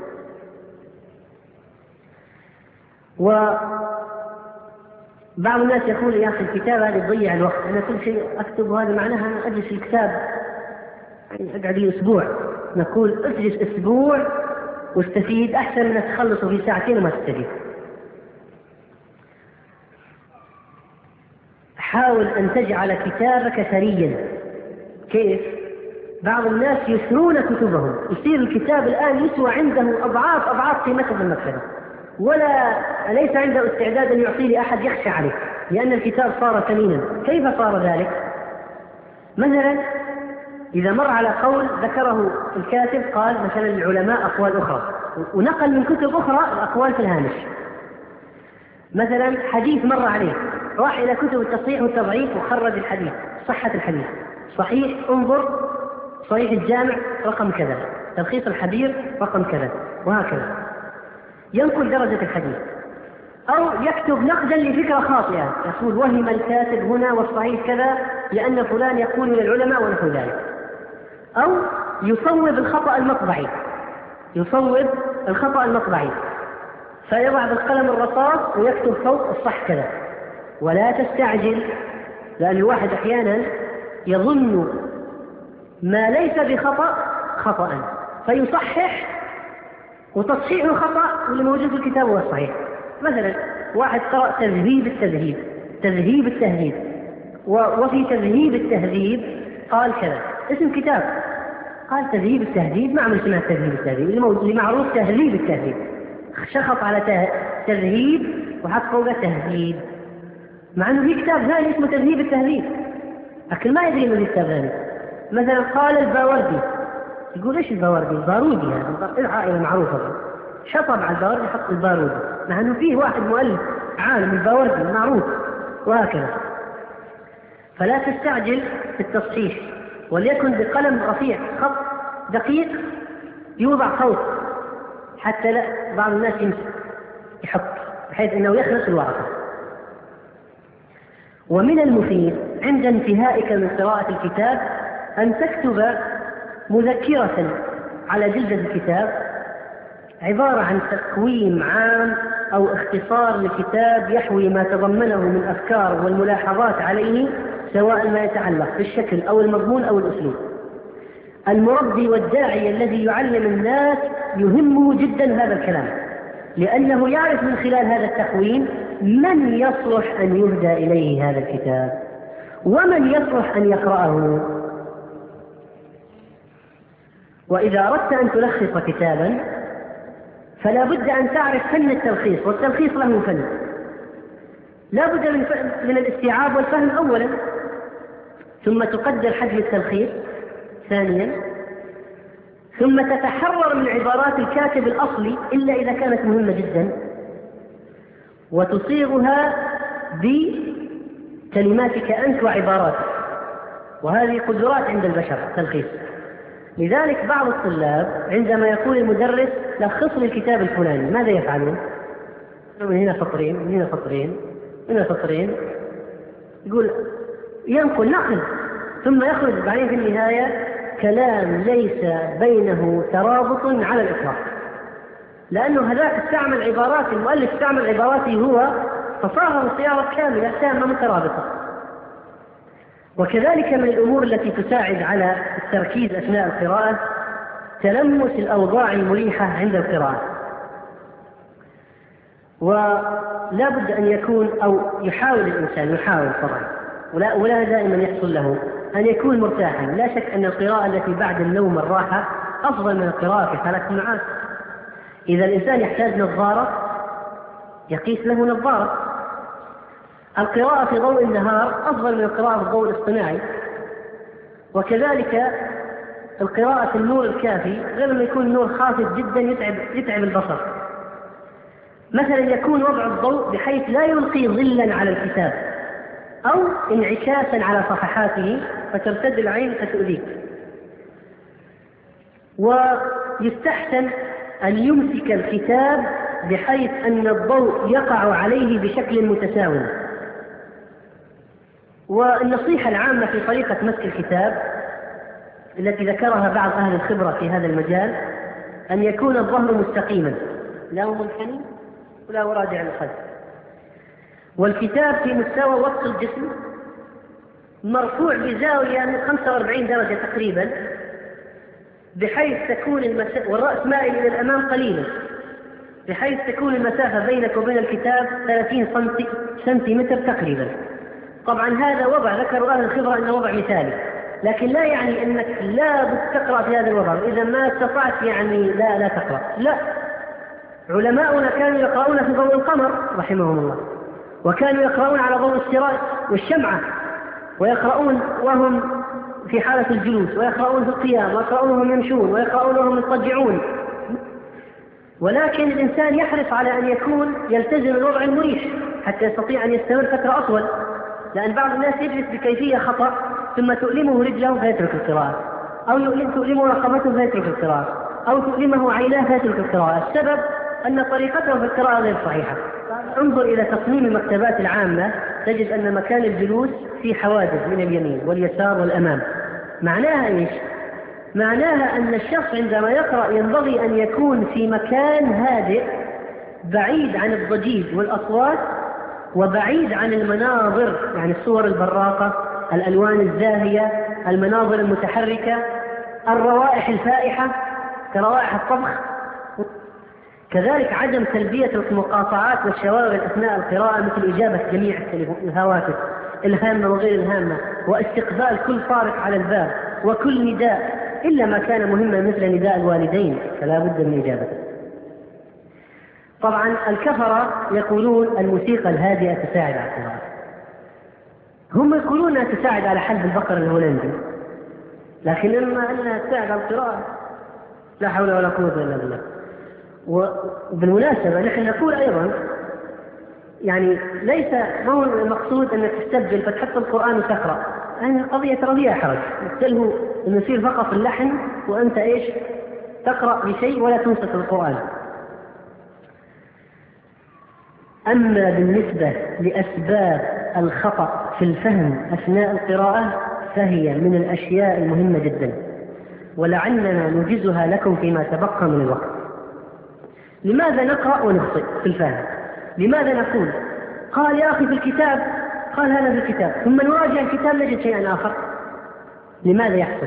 وبعض الناس يقول يا أخي الكتابة هذه تضيع الوقت، أنا كل شيء أكتب وهذا معناها أنا أجلس في الكتاب أقعد لي أسبوع. نقول اجلس أسبوع واستفيد أحسن من تخلصه في 2 ساعة وما تستفيد. حاول أن تجعل كتابك ثريا. كيف؟ بعض الناس يسرون كتبهم، يصير الكتاب الآن يسوى عنده أضعاف قيمته في المكتبة، ليس عنده استعداد أن يعطيه لأحد يخشى عليه، لأن الكتاب صار ثمينا. كيف صار ذلك؟ مثلا إذا مر على قول ذكره الكاتب، قال مثلا العلماء أقوال أخرى، ونقل من كتب أخرى الأقوال في الهامش. مثلا حديث مر عليه، راح إلى كتب التصحيح والتضعيف وخرج الحديث، صحة الحديث، صحيح انظر صحيح الجامع رقم كذا، تلخيص الحبير رقم كذا، وهكذا ينقل درجة الحديث. أو يكتب نقدا لفكرة خاطئة، يقول وهم الكاتب هنا والصحيح كذا لأن فلان يقول للعلماء ونحو ذلك. أو يصوب الخطأ المطبعي، فيضع بالقلم الرصاص ويكتب فوق الصح كذا. ولا تستعجل، لأن الواحد أحيانا يظن ما ليس بخطأ خطأ فيصحح، وتصحيح الخطأ اللي موجود في الكتاب هو الصحيح. مثلا واحد قرأ تذهيب التهذيب، وفي تذهيب التهذيب قال كذا، اسم كتاب قال تذهيب التهذيب، ما عمل اسمها تذهيب التهذيب، اللي معروف تهذيب التهذيب، شخص على تذهيب وحط فوقه تهذيب، مع أنه في كتاب ثاني اسمه تذهيب التهذيب، لكن ما يدري من الكتاب ثاني. مثلا قال الباوردي، يقول إيش الباوردي؟ البارودي، هذا العائلة معروفة، شطب على الباوردي حط البارودي، مع أنه فيه واحد مؤلف عالم الباوردي معروف، وهكذا. فلا تستعجل في التصحيح، وليكن بقلم رفيع خط دقيق يوضع صوت حتى لا بعض الناس يحط بحيث أنه يخلص الورقة. ومن المفيد عند انتهائك من قراءة الكتاب أن تكتب مذكرة على جلد الكتاب عبارة عن تقويم عام أو اختصار لكتاب يحوي ما تضمنه من أفكار والملاحظات عليه، سواء ما يتعلق بالشكل أو المضمون أو الأسلوب. المربي والداعي الذي يعلم الناس يهمه جدا هذا الكلام، لأنه يعرف من خلال هذا التقويم من يصلح أن يهدى إليه هذا الكتاب ومن يصلح أن يقرأه. وإذا أردت أن تلخص كتابا فلا بد أن تعرف فن التلخيص، والتلخيص له فن. لا بد من الاستيعاب والفهم أولا، ثم تقدر حجم التلخيص ثانيا، ثم تتحرر من عبارات الكاتب الأصلي إلا إذا كانت مهمة جدا، وتصيغها بكلماتك أنت وعباراتك، وهذه قدرات عند البشر التلخيص. لذلك بعض الطلاب عندما يقول المدرس لخص لي الكتاب الفلاني ماذا يفعلون؟ من هنا سطرين، من هنا سطرين، من هنا سطرين، يقول ينقل نقل، ثم يخرج بعدين في النهاية كلام ليس بينه ترابط على الإطلاق، لأنه هذاك استعمل عبارات، المؤلف استعمل عباراته هو فصاغ صياغة كاملة تامة مترابطة. وكذلك من الأمور التي تساعد على التركيز أثناء القراءة تلمس الأوضاع المريحة عند القراءة. ولا بد أن يكون، أو يحاول الإنسان، يحاول طبعا ولا دائما يحصل له، أن يكون مرتاحا. لا شك أن القراءة التي بعد النوم الراحة أفضل من القراءة في حالة النعاس. إذا الإنسان يحتاج نظارة يقيس له نظارة. القراءة في ضوء النهار أفضل من القراءة في الضوء الاصطناعي. وكذلك القراءة في النور الكافي غير لما يكون النور خافت جدا يتعب البصر. مثلا يكون وضع الضوء بحيث لا يلقي ظلا على الكتاب أو انعكاسا على صفحاته فترتد العين فتؤذيك. ويستحسن أن يمسك الكتاب بحيث أن الضوء يقع عليه بشكل متساو. والنصيحة العامة في طريقة مسك الكتاب التي ذكرها بعض أهل الخبرة في هذا المجال أن يكون الظهر مستقيما، لا منحني ولا راجع للخلف، والكتاب في مستوى وسط الجسم مرفوع بزاوية من 45 درجة تقريبا، بحيث تكون والرأس مائل إلى الأمام قليلا، بحيث تكون المسافة بينك وبين الكتاب 30 سنتيمتر تقريبا. طبعا هذا وضع ذكر أهل الخبرة أنه وضع مثالي، لكن لا يعني أنك لا تقرأ في هذا الوضع، إذا ما استطعت يعني لا تقرأ. لا، علماؤنا كانوا يقرؤون في ضوء القمر رحمهم الله، وكانوا يقرؤون على ضوء السراج والشمعة، ويقرؤون وهم في حالة الجلوس، ويقرؤون في القيام، ويقرؤون وهم يمشون، ويقرؤون وهم يضطجعون. ولكن الإنسان يحرص على أن يكون يلتزم الوضع المريح حتى يستطيع أن يستمر فترة أطول، لأن بعض الناس يجلس بكيفية خطأ ثم تؤلمه رجله فيترك القراءة، أو تؤلمه رقبته فيترك القراءة، أو تؤلمه عيناه فيترك القراءة. السبب أن طريقته في القراءة غير صحيحة. انظر إلى تصميم المكتبات العامة تجد أن مكان الجلوس في حواجز من اليمين واليسار والأمام. معناها إيش؟ معناها أن الشخص عندما يقرأ ينبغي أن يكون في مكان هادئ بعيد عن الضجيج والأصوات، وبعيد عن المناظر، يعني الصور البراقة، الألوان الزاهية، المناظر المتحركة، الروائح الفائحة كروائح الطبخ. كذلك عدم تلبية المقاطعات والشواغل أثناء القراءة، مثل إجابة جميع الهواتف الهامة وغير الهامة، واستقبال كل طارق على الباب، وكل نداء إلا ما كان مهما مثل نداء الوالدين فلا بد من إجابته. طبعا الكفرة يقولون الموسيقى الهادئة تساعد على القراءة، هم يقولون أنها تساعد على حلب البقر الهولندي، لكن أنها تساعد على القراءة لا حول ولا قوة إلا بالله. وبالمناسبة نحن نقول أيضا يعني ليس هو المقصود أنك تستبدل فتحط القرآن وتقرأ، يعني قضية فيها حرج، تلهو أن يصير فقط اللحن وأنت إيش تقرأ بشيء ولا تنصت القرآن. أما بالنسبة لأسباب الخطأ في الفهم أثناء القراءة فهي من الأشياء المهمة جدا، ولعلنا نوجزها لكم فيما تبقى من الوقت. لماذا نقرأ ونخطئ في الفهم؟ لماذا نقول قال يا أخي في الكتاب، قال هذا في الكتاب، ثم نراجع الكتاب نجد شيئا آخر؟ لماذا يحصل؟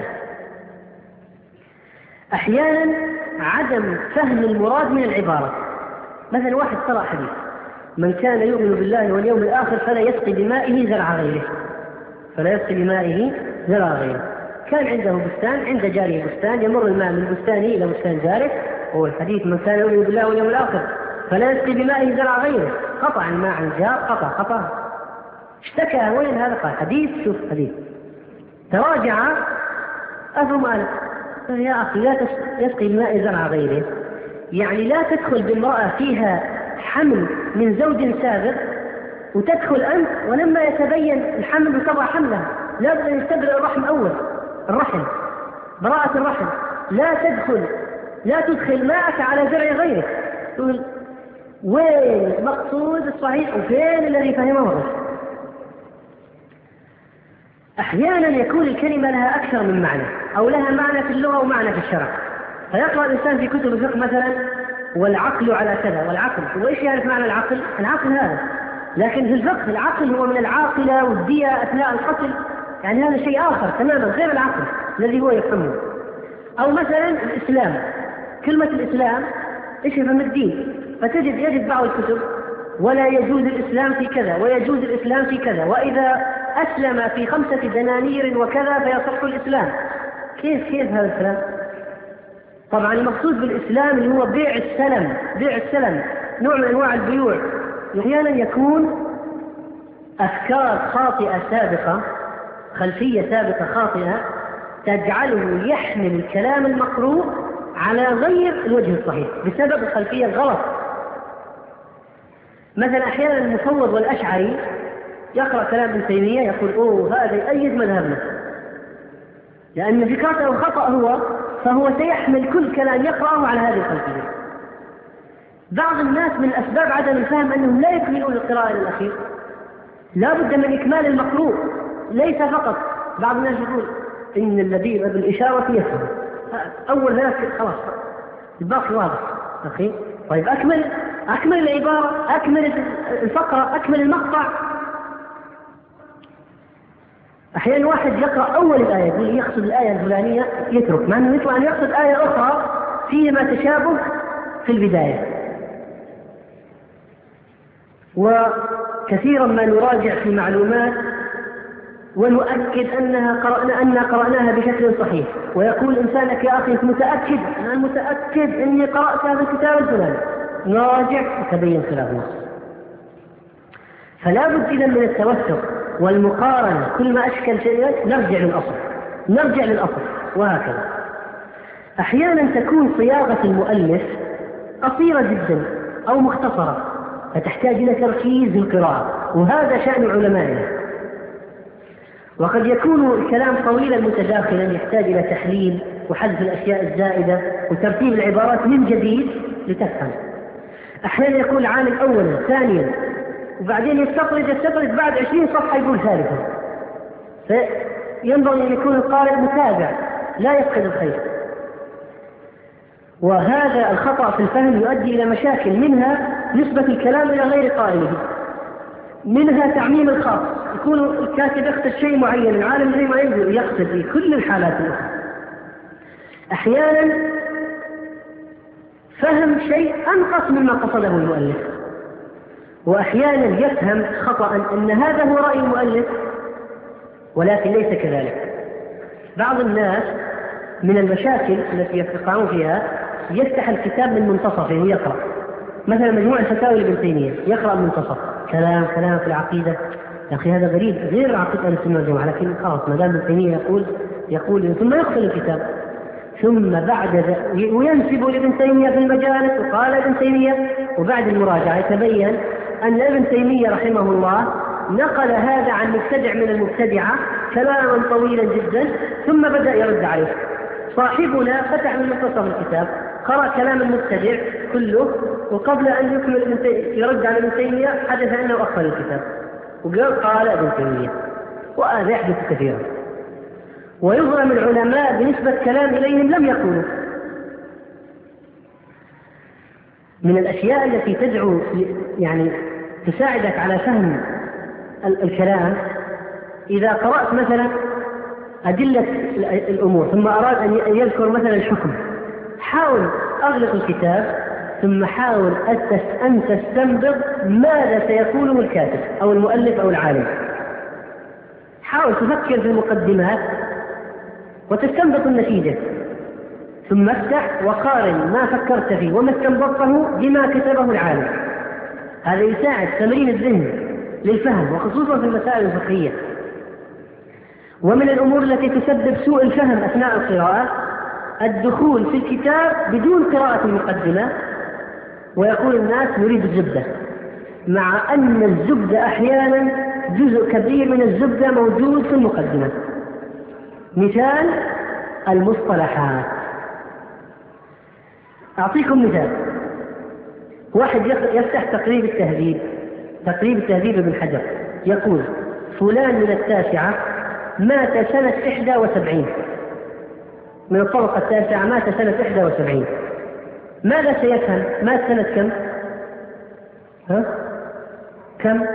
أحيانا عدم فهم المراد من العبارة. مثلا واحد قرأ حديث من كان يؤمن بالله واليوم الآخر فلا يسقي بمائه زرع غيره، فلا يسقي بمائه زرع غيره. كان عنده بستان، عند جاره بستان، يمر الماء من بستانه إلى بستان جاره، هو الحديث من كان يؤمن بالله واليوم الآخر فلا يسقي بمائه زرع غيره، قطع الماء عن الجار، قطع اشتكى وين هذا؟ قال حديث، شوف حديث. تراجع أفهم قال يا أخي لا يسقي الماء زرع غيره، يعني لا تدخل بامرأة فيها حمل من زوج سابق وتدخل أنت ولما يتبين الحمل وتضع حملها، لا بد أن يستبرئ الرحم أول، الرحم براءة الرحم، لا تدخل ماءك على زرع غيرك. تقول وين المقصود الصحيح وفين الذي فهمه الرسول؟ أحيانا يكون الكلمة لها أكثر من معنى، أو لها معنى في اللغة ومعنى في الشرع، فيقرأ الإنسان في كتب الفقه مثلا والعقل على كذا، والعقل وإيش يعرف معنى العقل؟ العقل هذا، لكن في الفقه العقل هو من العاقلة والدية أثناء القتل، يعني هذا شيء آخر تماما غير العقل الذي هو يفهمه. أو مثلا الإسلام، كلمة الإسلام إيش يفهم الدين، فتجد يجد بعض الكتب ولا يجوز الإسلام في كذا ويجوز الإسلام في كذا، وإذا أسلم في 5 دنانير وكذا فيصح الإسلام. كيف هذا الكلام؟ طبعا المقصود بالإسلام اللي هو بيع السلم، نوع من أنواع البيوع. أحيانا يكون أفكار خاطئة سابقة، خلفية سابقة خاطئة تجعله يحمل الكلام المقروء على غير الوجه الصحيح بسبب الخلفية الغلط. مثلا أحيانا المفوض والأشعري يقرأ كلام ابن تيمية يقول هذا يؤيد مذهبنا، لأن فكرته خطأ فهو سيحمل كل كلام يقرأه على هذه الخلفية. بعض الناس من أسباب عدم الفهم أنهم لا يكملون القراءة إلى الأخير، لا بد من إكمال المقروء، ليس فقط. بعض الناس يقول إن الذي بالإشارة يفهم، أول ذلك خلاص الباقي واضح. أخي طيب أكمل العبارة، أكمل الفقرة، أكمل المقطع. أحيانا واحد يقرأ أول الآية يقول يقصد الآية الفلانية يترك، مع أنه يطلع أن يقصد آية أخرى فيما تشابه في البداية. وكثيرا ما نراجع في معلومات ونؤكد أننا قرأناها بشكل صحيح، ويقول الإنسان لك يا أخي أنت متأكد؟ أنا متأكد أني قرأت هذا الكتاب الفلاني، نراجع وتبين خلاف النص. فلا بد إذن من التوثق والمقارنة، كل ما أشكل شيء نرجع للأصل وهكذا. أحيانا تكون صياغة المؤلف قصيرة جدا أو مختصرة فتحتاج إلى تركيز في القراءة، وهذا شأن علمائنا. وقد يكون الكلام طويلا متداخلا يحتاج إلى تحليل وحذف الأشياء الزائدة وترتيب العبارات من جديد لتفهم. أحيانا يكون العامل أولا ثانيا، وبعدين يستطرد بعد 20 صفحة يقول ثالثا، فينبغي أن يكون القارئ متابع لا يفقد الخير. وهذا الخطأ في الفهم يؤدي إلى مشاكل، منها نسبة الكلام إلى غير قائله، منها تعميم الخاص، يكون الكاتب يقصد شيء معين، العالم زي ما يقصد في كل الحالات الأخرى. أحيانا فهم شيء أنقص مما قصده المؤلف، وأحيانا يفهم خطأ أن هذا هو رأي المؤلف ولكن ليس كذلك. بعض الناس من المشاكل التي يقعون فيها يفتح الكتاب من منتصفه ويقرأ، مثلا مجموع الفتاوى لابن تيمية يقرأ منتصف كلام في العقيدة، يا أخي هذا غريب غير عقيدة أهل السنة والجماعة، لكن خلاص ما دام ابن تيمية يقول ثم يقتل الكتاب، ثم بعد وينسب لابن تيمية في المجالس وقال ابن تيمية، وبعد المراجعة يتبين أن ابن تيمية رحمه الله نقل هذا عن مبتدع من المبتدعة كلاما طويلا جدا ثم بدأ يرد عليه. صاحبنا فتح من منتصف الكتاب قرأ كلام المبتدع كله، وقبل أن يكمل يرد على ابن تيمية حدث أنه أخر الكتاب وقال ابن تيمية، وهذا يحدث كثيرا. ويظلم العلماء بنسبة كلام إليهم لم يقولوا. من الأشياء التي تدعو يعني تساعدك على فهم الكلام، إذا قرأت مثلا أدلة الأمور ثم أراد أن يذكر مثلا الحكم، حاول أغلق الكتاب ثم حاول أن تستنبط ماذا سيقوله الكاتب أو المؤلف أو العالم. حاول تفكر في المقدمات وتستنبط النتيجة، ثم افتح وقارن ما فكرت فيه وما استنبطته بما كتبه العالم. هذا يساعد تمرين الذهن للفهم، وخصوصا في المسائل الفقهية. ومن الأمور التي تسبب سوء الفهم أثناء القراءة الدخول في الكتاب بدون قراءة المقدمة، ويقول الناس نريد الزبدة، مع أن الزبدة أحيانا جزء كبير من الزبدة موجود في المقدمة. مثال المصطلحات، أعطيكم مثال. واحد يفتح تقريب التهذيب ابن حجر، يقول فلان من 9 مات سنة 71، من الطبقة 9 مات سنة 71. ماذا سيفهم؟ مات سنة كم؟ كم؟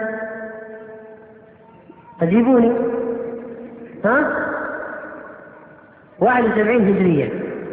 أجيبوني. 71 هجرية،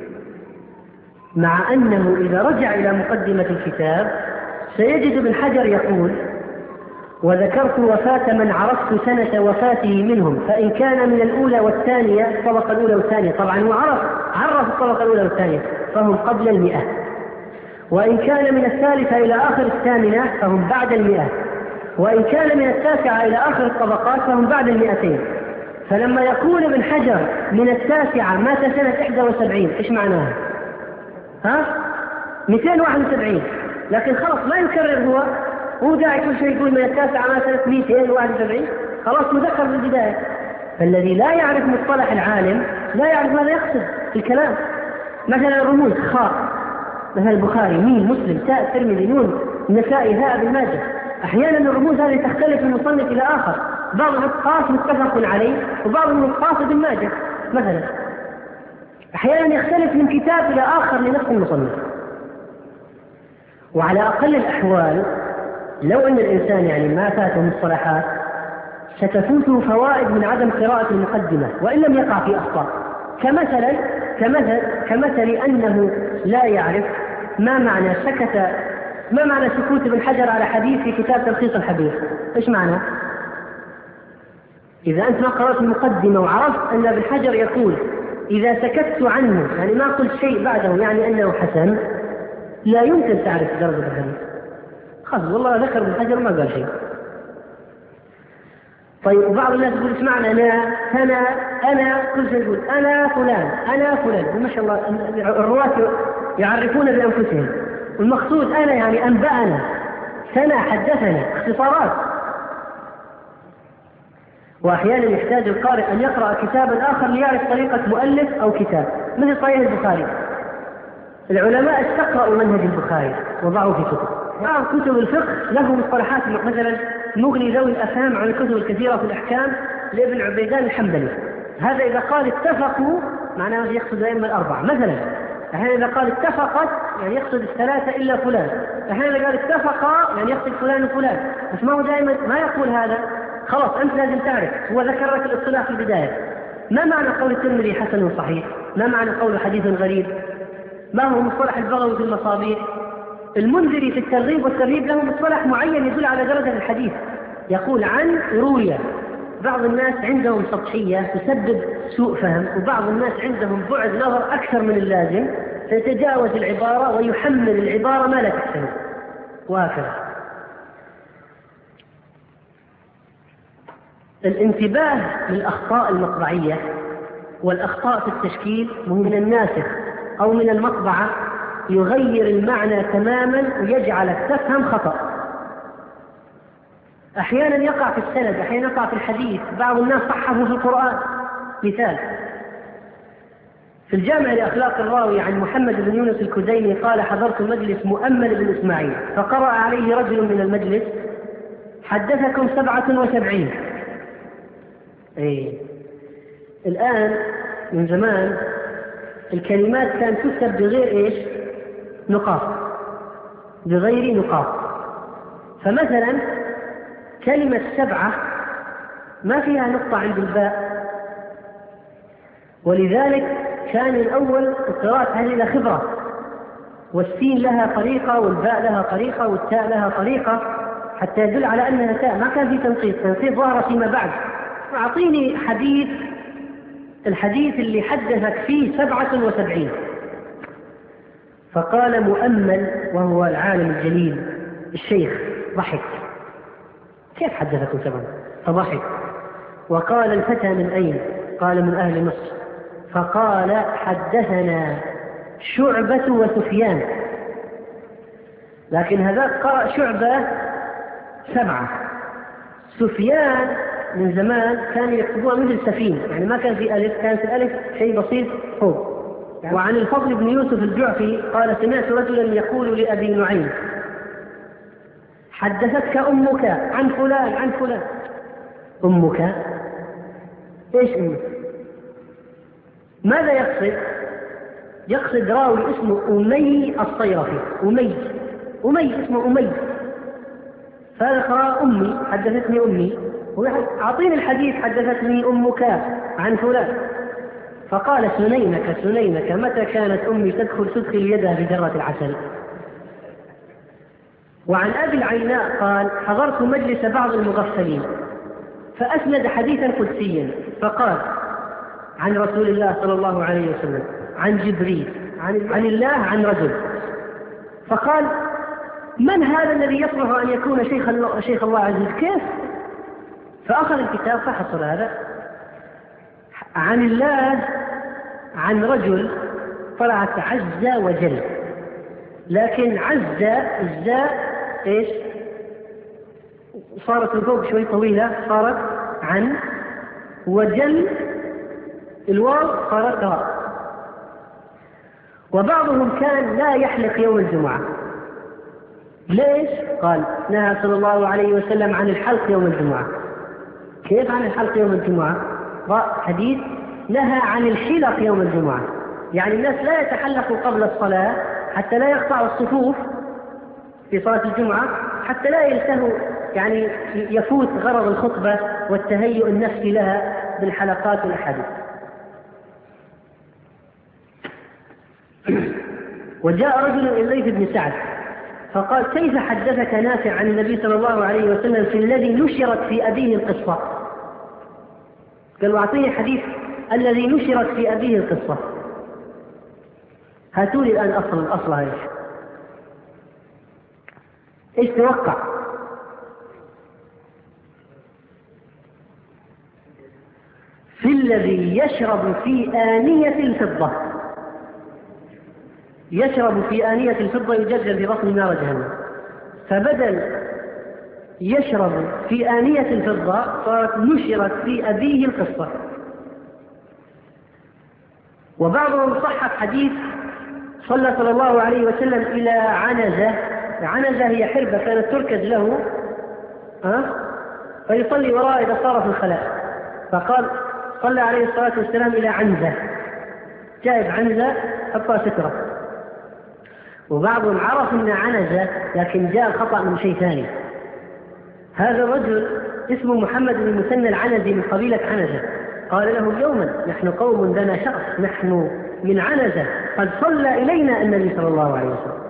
مع أنه إذا رجع إلى مقدمة الكتاب سيجد ابن حجر يقول وذكرت وفاة من عرفت سنة وفاته منهم، فإن كان من الأولى والثانية، الطبقة الأولى والثانية، طبعا هو عرف الطبقة الأولى والثانية فهم قبل 100، وإن كان من 3 إلى آخر 8 فهم بعد 100، وإن كان من 9 إلى آخر الطبقات فهم بعد 200. فلما يقول ابن حجر من 9 مات سنة 71، إيش معناها؟ 271، لكن خلاص لا يكرر هو داعي كل شيء يقول من 9 مات سنة 271، خلاص مذكر في البداية. فالذي لا يعرف مصطلح العالم لا يعرف ماذا يقصد في الكلام. مثلا الرموز خاء، مثلا البخاري ميم، مسلم تاء، الترمذي نون، النسائي هاء، ابن ماجه. أحيانا الرموز هذه تختلف من مصنف إلى آخر، بعضهم خاص متفق عليه وبعضهم خاص ابن ماجه مثلا. أحيانا يختلف من كتاب إلى آخر لنفس المصنف. وعلى أقل الأحوال لو أن الإنسان يعني ما فاته مصطلحات ستفوته فوائد من عدم قراءة المقدمة وإن لم يقع في أخطاء، كمثل أنه لا يعرف ما معنى سكوت ابن حجر على حديث في كتاب تلخيص الحديث. إيش معنى؟ إذا أنت ما قرأت المقدمة وعرفت أن ابن حجر يقول إذا سكت عنه يعني ما قلت شيء بعده يعني أنه حسن، لا يمكن تعرف درجة الحديث. خلاص والله ذكر ابن حجر ما قال شيء. طيب بعض الناس يقول اسمعنا أنا كل شيء يقول أنا فلان وما شاء الله الرواة يعرفون بأنفسهم، والمقصود أنا يعني أنبأنا، سنة حدثنا، اختصارات. وأحيانا يحتاج القارئ أن يقرأ كتابا آخر ليعرف طريقة مؤلف أو كتاب، مثل صحيح البخاري. العلماء استقرأوا منهج البخاري وضعوا في كتب. كتب الفقه له مصطلحات، مثلا مغني ذوي الأفهام عن الكتب الكثيرة في الأحكام لابن عبيدان الحنبلي. هذا إذا قال اتفقوا معناه يقصد الأئمة الأربعة مثلا. أحيانا إذا قال اتفقت يعني يقصد 3 إلا فلان، أحيانا إذا قال اتفقا يعني يقصد فلان وفلان، بس ما هو دائما ما يقول هذا. خلاص أنت لازم تعرف، هو ذكر لك الاصطلاح في البداية. ما معنى قول الترمذي حسن وصحيح؟ ما معنى قول حديث غريب؟ ما هو مصطلح البغوي في المصابيح؟ المنذري في الترغيب والترهيب له مصطلح معين يدل على درجة الحديث، يقول عن روية. بعض الناس عندهم سطحية تسبب سوء فهم، وبعض الناس عندهم بعد نظر أكثر من اللازم فيتجاوز العبارة ويحمل العبارة ما لا تحتمل. وهكذا. الانتباه للأخطاء المطبعية والأخطاء في التشكيل من الناسخ أو من المطبعة يغير المعنى تماما ويجعلك تفهم خطأ. أحيانا يقع في السند، أحيانا يقع في الحديث. بعض الناس صحفوا في القرآن. مثال: في الجامع لأخلاق الراوي عن محمد بن يونس الكديني قال: حضرت مجلس مؤمل بن إسماعيل فقرأ عليه رجل من المجلس: حدثكم 77. الآن من زمان الكلمات كانت تكتب بغير إيش؟ نقاط، بغير نقاط. فمثلا كلمة 7 ما فيها نقطة عند الباء، ولذلك كان الأول القراءة هذه إلى خبرة، والسين لها طريقة والباء لها طريقة والتاء لها طريقة حتى يدل على أنها تاء. ما كان في تنقيط، تنقيط ظهر فيما بعد. أعطيني حديث، الحديث اللي حدثك فيه 77. فقال مؤمل وهو العالم الجليل الشيخ ضحك: كيف حدثكم 7؟ فضحك. وقال: الفتى من أين؟ قال: من أهل مصر. فقال: حدثنا شعبة وسفيان. لكن هذا قرأ شعبة 7. سفيان من زمان كانوا يكتبوها مثل سفين، يعني ما كان في ألف، كان في الألف شيء بسيط فوق. وعن الفضل بن يوسف الجعفي قال: سمعت رجلا يقول لأبي نعيم: حدثتك أمك عن فلان عن فلان. أمك؟ إيش أمك؟ ماذا يقصد؟ يقصد راوي اسمه أمي الصيرفي. أمي اسمه أمي، فهذا قرأ أمي، حدثتني أمي. أعطيني الحديث: حدثتني أمك عن فلان. فقال: سنينك متى كانت أمي تدخل يدها في ذرة العسل. وعن أبي العيناء قال: حضرت مجلس بعض المغفلين فأسند حديثا قدسيا فقال: عن رسول الله صلى الله عليه وسلم، عن جبريل، عن الله، عن رجل. فقال: من هذا الذي يصلح أن يكون شيخ الله عز وجل؟ كيف؟ فأخذ الكتاب فحصل هذا: عن الله، عن رجل، طلعت عز وجل. لكن عز الزاء إيش؟ صارت الفوق شوي طويلة، صارت عن. وجل الواو صارت راء. وبعضهم كان لا يحلق يوم الجمعة. ليش؟ قال: نهى صلى الله عليه وسلم عن الحلق يوم الجمعة. كيف عن الحلق يوم الجمعة؟ حديث نهى عن الحلق يوم الجمعة، يعني الناس لا يتحلقوا قبل الصلاة حتى لا يقطعوا الصفوف في صلاة الجمعة، حتى لا يلتهوا، يعني يفوت غرض الخطبة والتهيؤ النفسي لها بالحلقات والأحاديث. وجاء رجل إلى الليث بن سعد فقال: كيف حدثك نافع عن النبي صلى الله عليه وسلم في الذي نشرت في أبيه القصة؟ قال: أعطيني حديث الذي نشرت في أبيه القصة. هاتوا لي الآن أصلها إيش توقع؟ في الذي يشرب في آنية الفضة. يشرب في آنية الفضة يجلجل في بطن نار جهنم. فبدل يشرب في آنية الفضة صارت نشرت في أبيه القصة. وبعضهم صحح حديث: صلى صلى الله عليه وسلم إلى عنزة. عنزة هي حربة كانت تركز له فيصلي وراء إذا صار في الخلاء، فقال صلى عليه الصلاة والسلام إلى عنزة، جاءت عنزة حطها سترة. وبعضهم عرف أن عنزة، لكن جاء الخطأ من شيء ثاني. هذا الرجل اسمه محمد بن المثنى العنزي من قبيلة عنزة. قال لهم: يوما نحن قوم لنا شرف، نحن من عنزة، قد صلى إلينا النبي صلى الله عليه وسلم.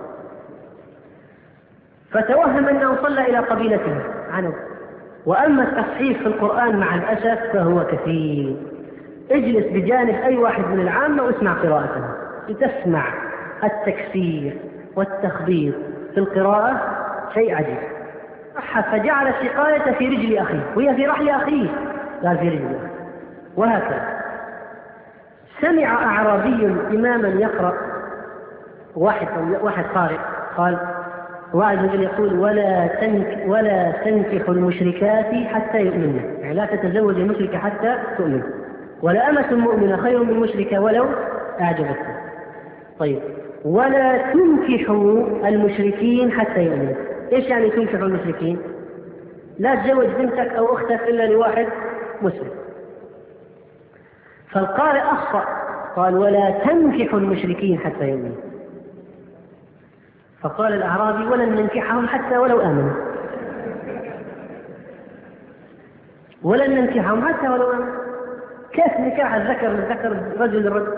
فتوهم أنه صلى إلى قبيلته عنزة. وأما التصحيف في القرآن مع الأسف فهو كثير. اجلس بجانب أي واحد من العامة واسمع قراءته، لتسمع التكسير والتخبيط في القراءة شيء عجيب. فجعل السقاية في رجل أخيه وهي في رحل أخيه، قال في رجل أخيه، وهكذا. سمع أعرابي إماما يقرأ، واحد قارئ قال وعد رجل يقول ولا تنكح المشركات حتى يؤمنن، يعني لا تتزوج المشركة حتى تؤمن، ولا أمة مؤمنة خير من مشركة ولو أعجبتكم. طيب، ولا تنكحوا المشركين حتى يؤمنوا. إيش يعني تنكحوا المشركين؟ لا تزوج بنتك أو أختك إلا لواحد مسلم. فالقارئ أخطأ، قال ولا تنكحوا المشركين حتى يؤمنوا، فقال الأعرابي ولن ننكحهم حتى ولو آمنوا، ولن ننكحهم حتى ولو آمنوا. كيف نكاح الذكر للذكر، رجل للرجل؟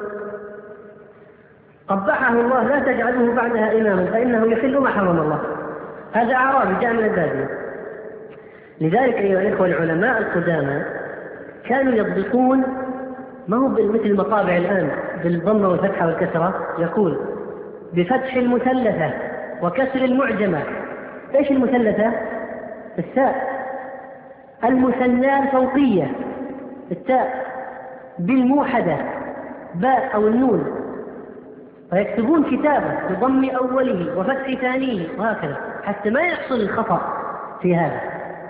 قبحه الله، لا تجعلوه بعدها إماما فإنه يحل ما حرم الله. هذا أعرابي جاء من البادية. لذلك أيها الإخوة العلماء القدامى كانوا يضبطون، ما هو مثل المطابع الآن بالضمة والفتحة والكسرة، يقول بفتح المثلثة وكسر المعجمة. ايش المثلثة؟ التاء. المثنى الفوقية التاء، بالموحدة باء أو النون، فيكتبون كتابة بضم أوله وفتح ثانيه وهكذا حتى ما يحصل الخطأ في هذا.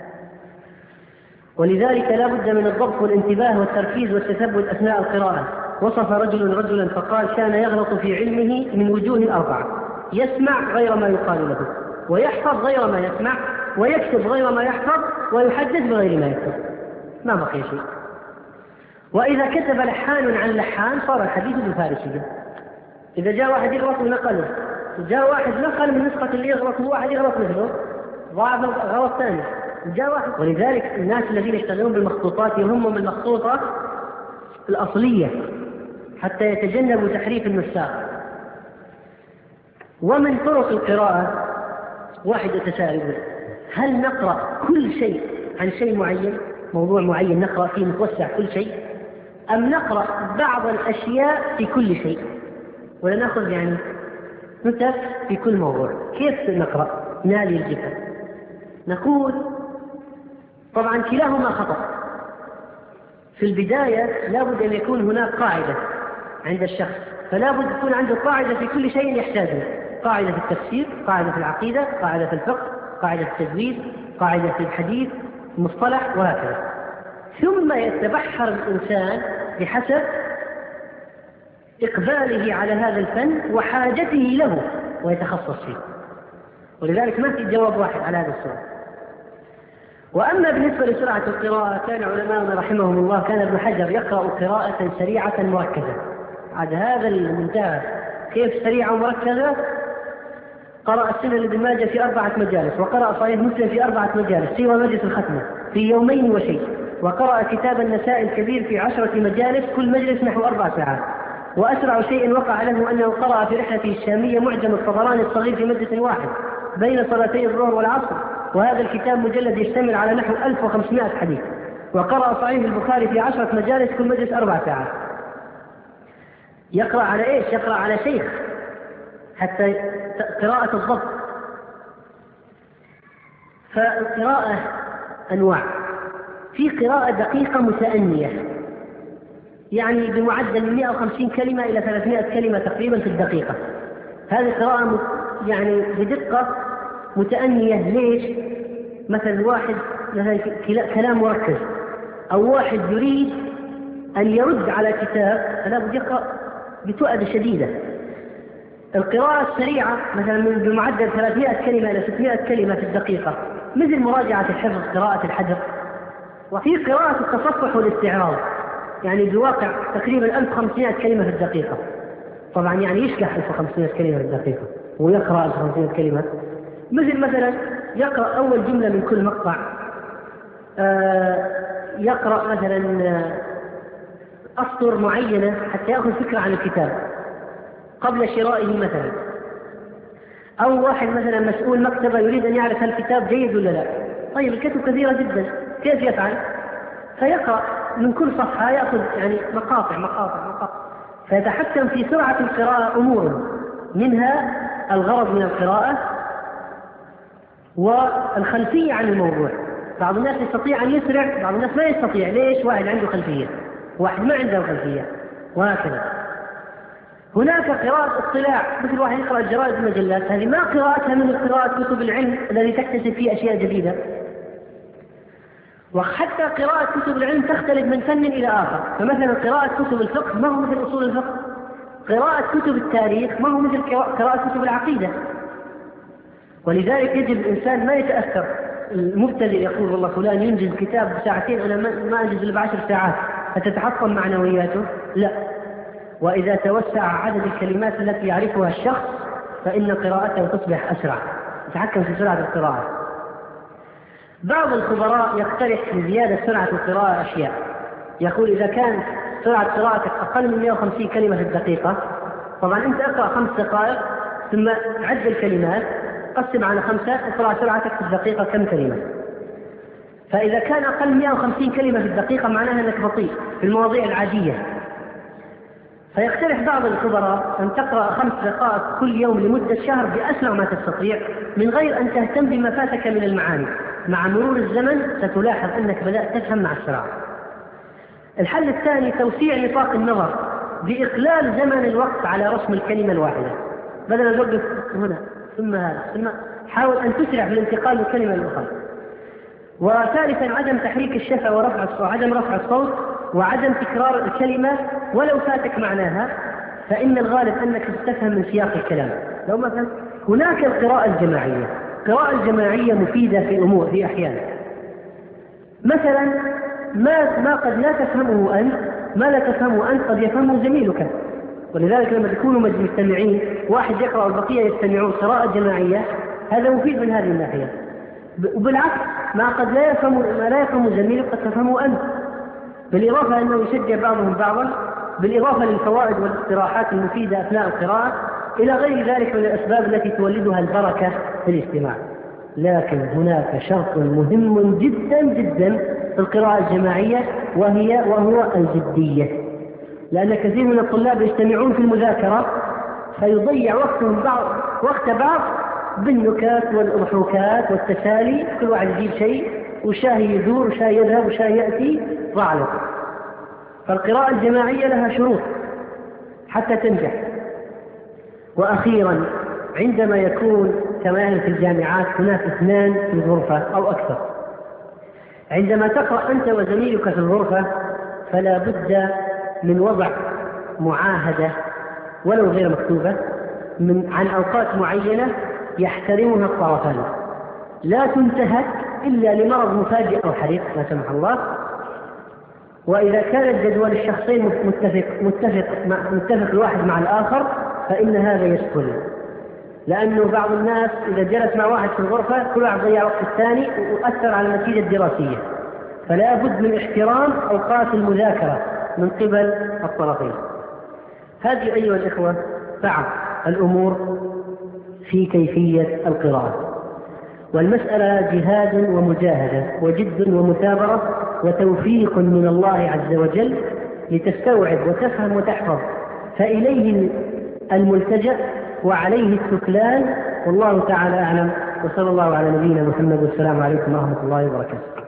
ولذلك لا بد من الضبط والانتباه والتركيز والتثبت أثناء القراءة. وصف رجل رجلا فقال كان يغلط في علمه من وجوه أربعة: يسمع غير ما يقال له، ويحفظ غير ما يسمع، ويكتب غير ما يحفظ، ويحدث بغير ما يكتب، ما بقي شيء. وإذا كتب لحان عن لحان صار الحديث بالفارسية. إذا جاء واحد يغلط ونقله، جاء واحد نقل من نسخة اللي يغلط وواحد يغلط مثله، ضاعف غلط ثاني. جاء واحد. ولذلك الناس الذين يشتغلون بالمخطوطات يهمهم المخطوطة الأصلية حتى يتجنبوا تحريف النساخ. ومن طرق القراءة واحد يتساءل: هل نقرأ كل شيء عن شيء معين، موضوع معين نقرأ فيه نتوسع كل شيء، أم نقرأ بعض الأشياء في كل شيء، ولا نأخذ يعني نتف في كل موضوع؟ كيف نقرأ نالي الجفة؟ نقول طبعا كلاهما خطأ. في البداية لا بد أن يكون هناك قاعدة عند الشخص، فلا بد تكون عنده قاعدة في كل شيء يحتاجه: قاعدة في التفسير، قاعدة في العقيدة، قاعدة في الفقه، قاعدة في التجويد، قاعدة في الحديث، مصطلح، وهكذا. ثم يتبحر الإنسان بحسب إقباله على هذا الفن وحاجته له ويتخصص فيه. ولذلك ما في جواب واحد على هذا السؤال. وأما بالنسبة لسرعة القراءة، كان علماؤنا رحمهم الله كان ابن حجر يقرأ قراءة سريعة مركزة. عاد هذا المنتهى، كيف سريعة ومركزة؟ قرأ السنة لابن ماجه في 4 مجالس، وقرأ صحيح مسلم في 4 مجالس سوى مجلس الختمة في يومين وشيء، وقرأ كتاب النساء الكبير في 10 مجالس كل مجلس نحو 4 ساعات. وأسرع شيء وقع له أنه قرأ في رحلته الشامية معجم الطبراني الصغير في مجلس واحد بين صلاتي الظهر والعصر، وهذا الكتاب مجلد يشتمل على نحو 1500 حديث. وقرأ صحيح البخاري في 10 مجالس كل مجلس 4 ساعات. يقرأ على إيش؟ يقرأ على شيخ حتى قراءة الضبط. فالقراءة أنواع: في قراءة دقيقة متأنية، يعني بمعدل من 150 كلمة إلى 300 كلمة تقريبا في الدقيقة. هذه قراءة يعني بدقة متأنية. ليش؟ مثلا واحد كلام مركز، أو واحد يريد أن يرد على كتاب فلا بد يقرأ بتؤدة شديدة. القراءة السريعة مثلا بمعدل 300 كلمة إلى 600 كلمة في الدقيقة، مثل مراجعة الحفظ، قراءة الحجر. وفي قراءة التصفح والاستعراض، يعني بواقع تقريبا 1500 كلمة في الدقيقة. طبعا يعني يشكح 1500 كلمة في الدقيقة ويقرأ 1500 كلمة. مثلا يقرأ أول جملة من كل مقطع، يقرأ مثلا أسطر معينة حتى يأخذ فكرة عن الكتاب قبل شرائه مثلا. أو واحد مثلا مسؤول مكتبة يريد أن يعرف هل الكتاب جيد ولا لا. طيب الكتب كثيرة جدا، كيف يفعل؟ فيقرأ من كل صفحة، يأخذ يعني مقاطع، فيتحكم في سرعة القراءة أمور، منها الغرض من القراءة، والخلفية عن الموضوع. بعض الناس يستطيع أن يسرع، بعض الناس ما يستطيع. ليش؟ واحد عنده خلفية، واحد ما عنده خلفية، وهكذا. هناك قراءة اطلاع، مثل واحد يقرأ الجرائد والمجلات، هذه ما قراءتها من قراءة كتب العلم الذي تكتسب فيه أشياء جديدة. وحتى قراءة كتب العلم تختلف من فن إلى آخر. فمثلا قراءة كتب الفقه ما هو مثل أصول الفقه، قراءة كتب التاريخ ما هو مثل قراءة كتب العقيدة. ولذلك يجب الإنسان ما يتأثر. المبتدئ يقول والله فلان ينجز كتاب بساعتين، أنا ما أنجز إلا ب10 ساعات، فتتحطم معنوياته؟ لا. وإذا توسع عدد الكلمات التي يعرفها الشخص فإن قراءته تصبح أسرع، يتحكم في سرعة القراءة. بعض الخبراء يقترح لزيادة سرعة القراءة أشياء. يقول إذا كان سرعة قراءتك أقل من 150 كلمة في الدقيقة، طبعا أنت أقرأ 5 دقائق ثم عد الكلمات، قسم على 5، اطلع سرعتك في الدقيقة كم كلمة. فإذا كان أقل من 150 كلمة في الدقيقة معناها أنك بطيء في المواضيع العادية. فيقترح بعض الخبراء أن تقرأ 5 دقائق كل يوم لمدة شهر بأسرع ما تستطيع، من غير أن تهتم بما فاتك من المعاني. مع مرور الزمن ستلاحظ أنك بدأت تفهم مع السرعة. الحل الثاني توسيع نطاق النظر بإقلال زمن الوقت على رسم الكلمة الواحدة، بدل أن توقف هنا ثم هذا ثم، حاول أن تسرع في الانتقال من كلمة لأخرى. وثالثا عدم تحريك الشفة وعدم رفع الصوت، وعدم تكرار الكلمة ولو فاتك معناها، فإن الغالب أنك تستفهم من سياق الكلام. لو مثلا هناك القراءة الجماعية، القراءة الجماعية مفيدة في أحيان. مثلا ما قد لا تفهمه أنت، ما لا تفهمه أنت قد يفهمه زميلك. ولذلك لما تكونوا مجتمعين واحد يقرأ والبقية يستمعون قراءة جماعية، هذا مفيد من هذه الناحية. وبالعكس ما لا يفهم زميلك قد تفهمه أنت، بالإضافة أنه يشجع بعضهم بعضا، بالإضافة للفوائد والاقتراحات المفيدة أثناء القراءة، إلى غير ذلك من الأسباب التي تولدها البركة في الاستماع. لكن هناك شرط مهم جدا جدا في القراءة الجماعية وهو الجدية. لأن كثير من الطلاب يجتمعون في المذاكرة فيضيع وقت بعض بالنكات والضحوكات والتسالي، كل واحد يجيب شيء وشاهي يدور وشاهي يذهب وشاهي يأتي، ضاع له. فالقراءة الجماعية لها شروط حتى تنجح. وأخيرا عندما يكون كما يعني في الجامعات هناك 2 في الغرفة أو أكثر، عندما تقرأ أنت وزميلك في الغرفة فلا بد من وضع معاهدة ولو غير مكتوبة عن أوقات معينة يحترمها الطرفان، لا تنتهك إلا لمرض مفاجئ أو حريق لا سمح الله. وإذا كان الجدول الشخصين متفق الواحد مع الآخر فإن هذا يسهل، لأنه بعض الناس إذا جلس مع واحد في الغرفة كل واحد ضيع وقت الثاني وأثر على النتيجة الدراسية. فلا بد من احترام أوقات المذاكرة من قبل الطرفين. هذه أيها الإخوة بعض الأمور في كيفية القراءة. والمسألة جهاد ومجاهدة وجد ومثابرة وتوفيق من الله عز وجل لتستوعب وتفهم وتحفظ، فإليه الملتجأ وعليه التكلان. والله تعالى أعلم، وصلى الله على نبينا محمد، والسلام عليكم ورحمة الله وبركاته.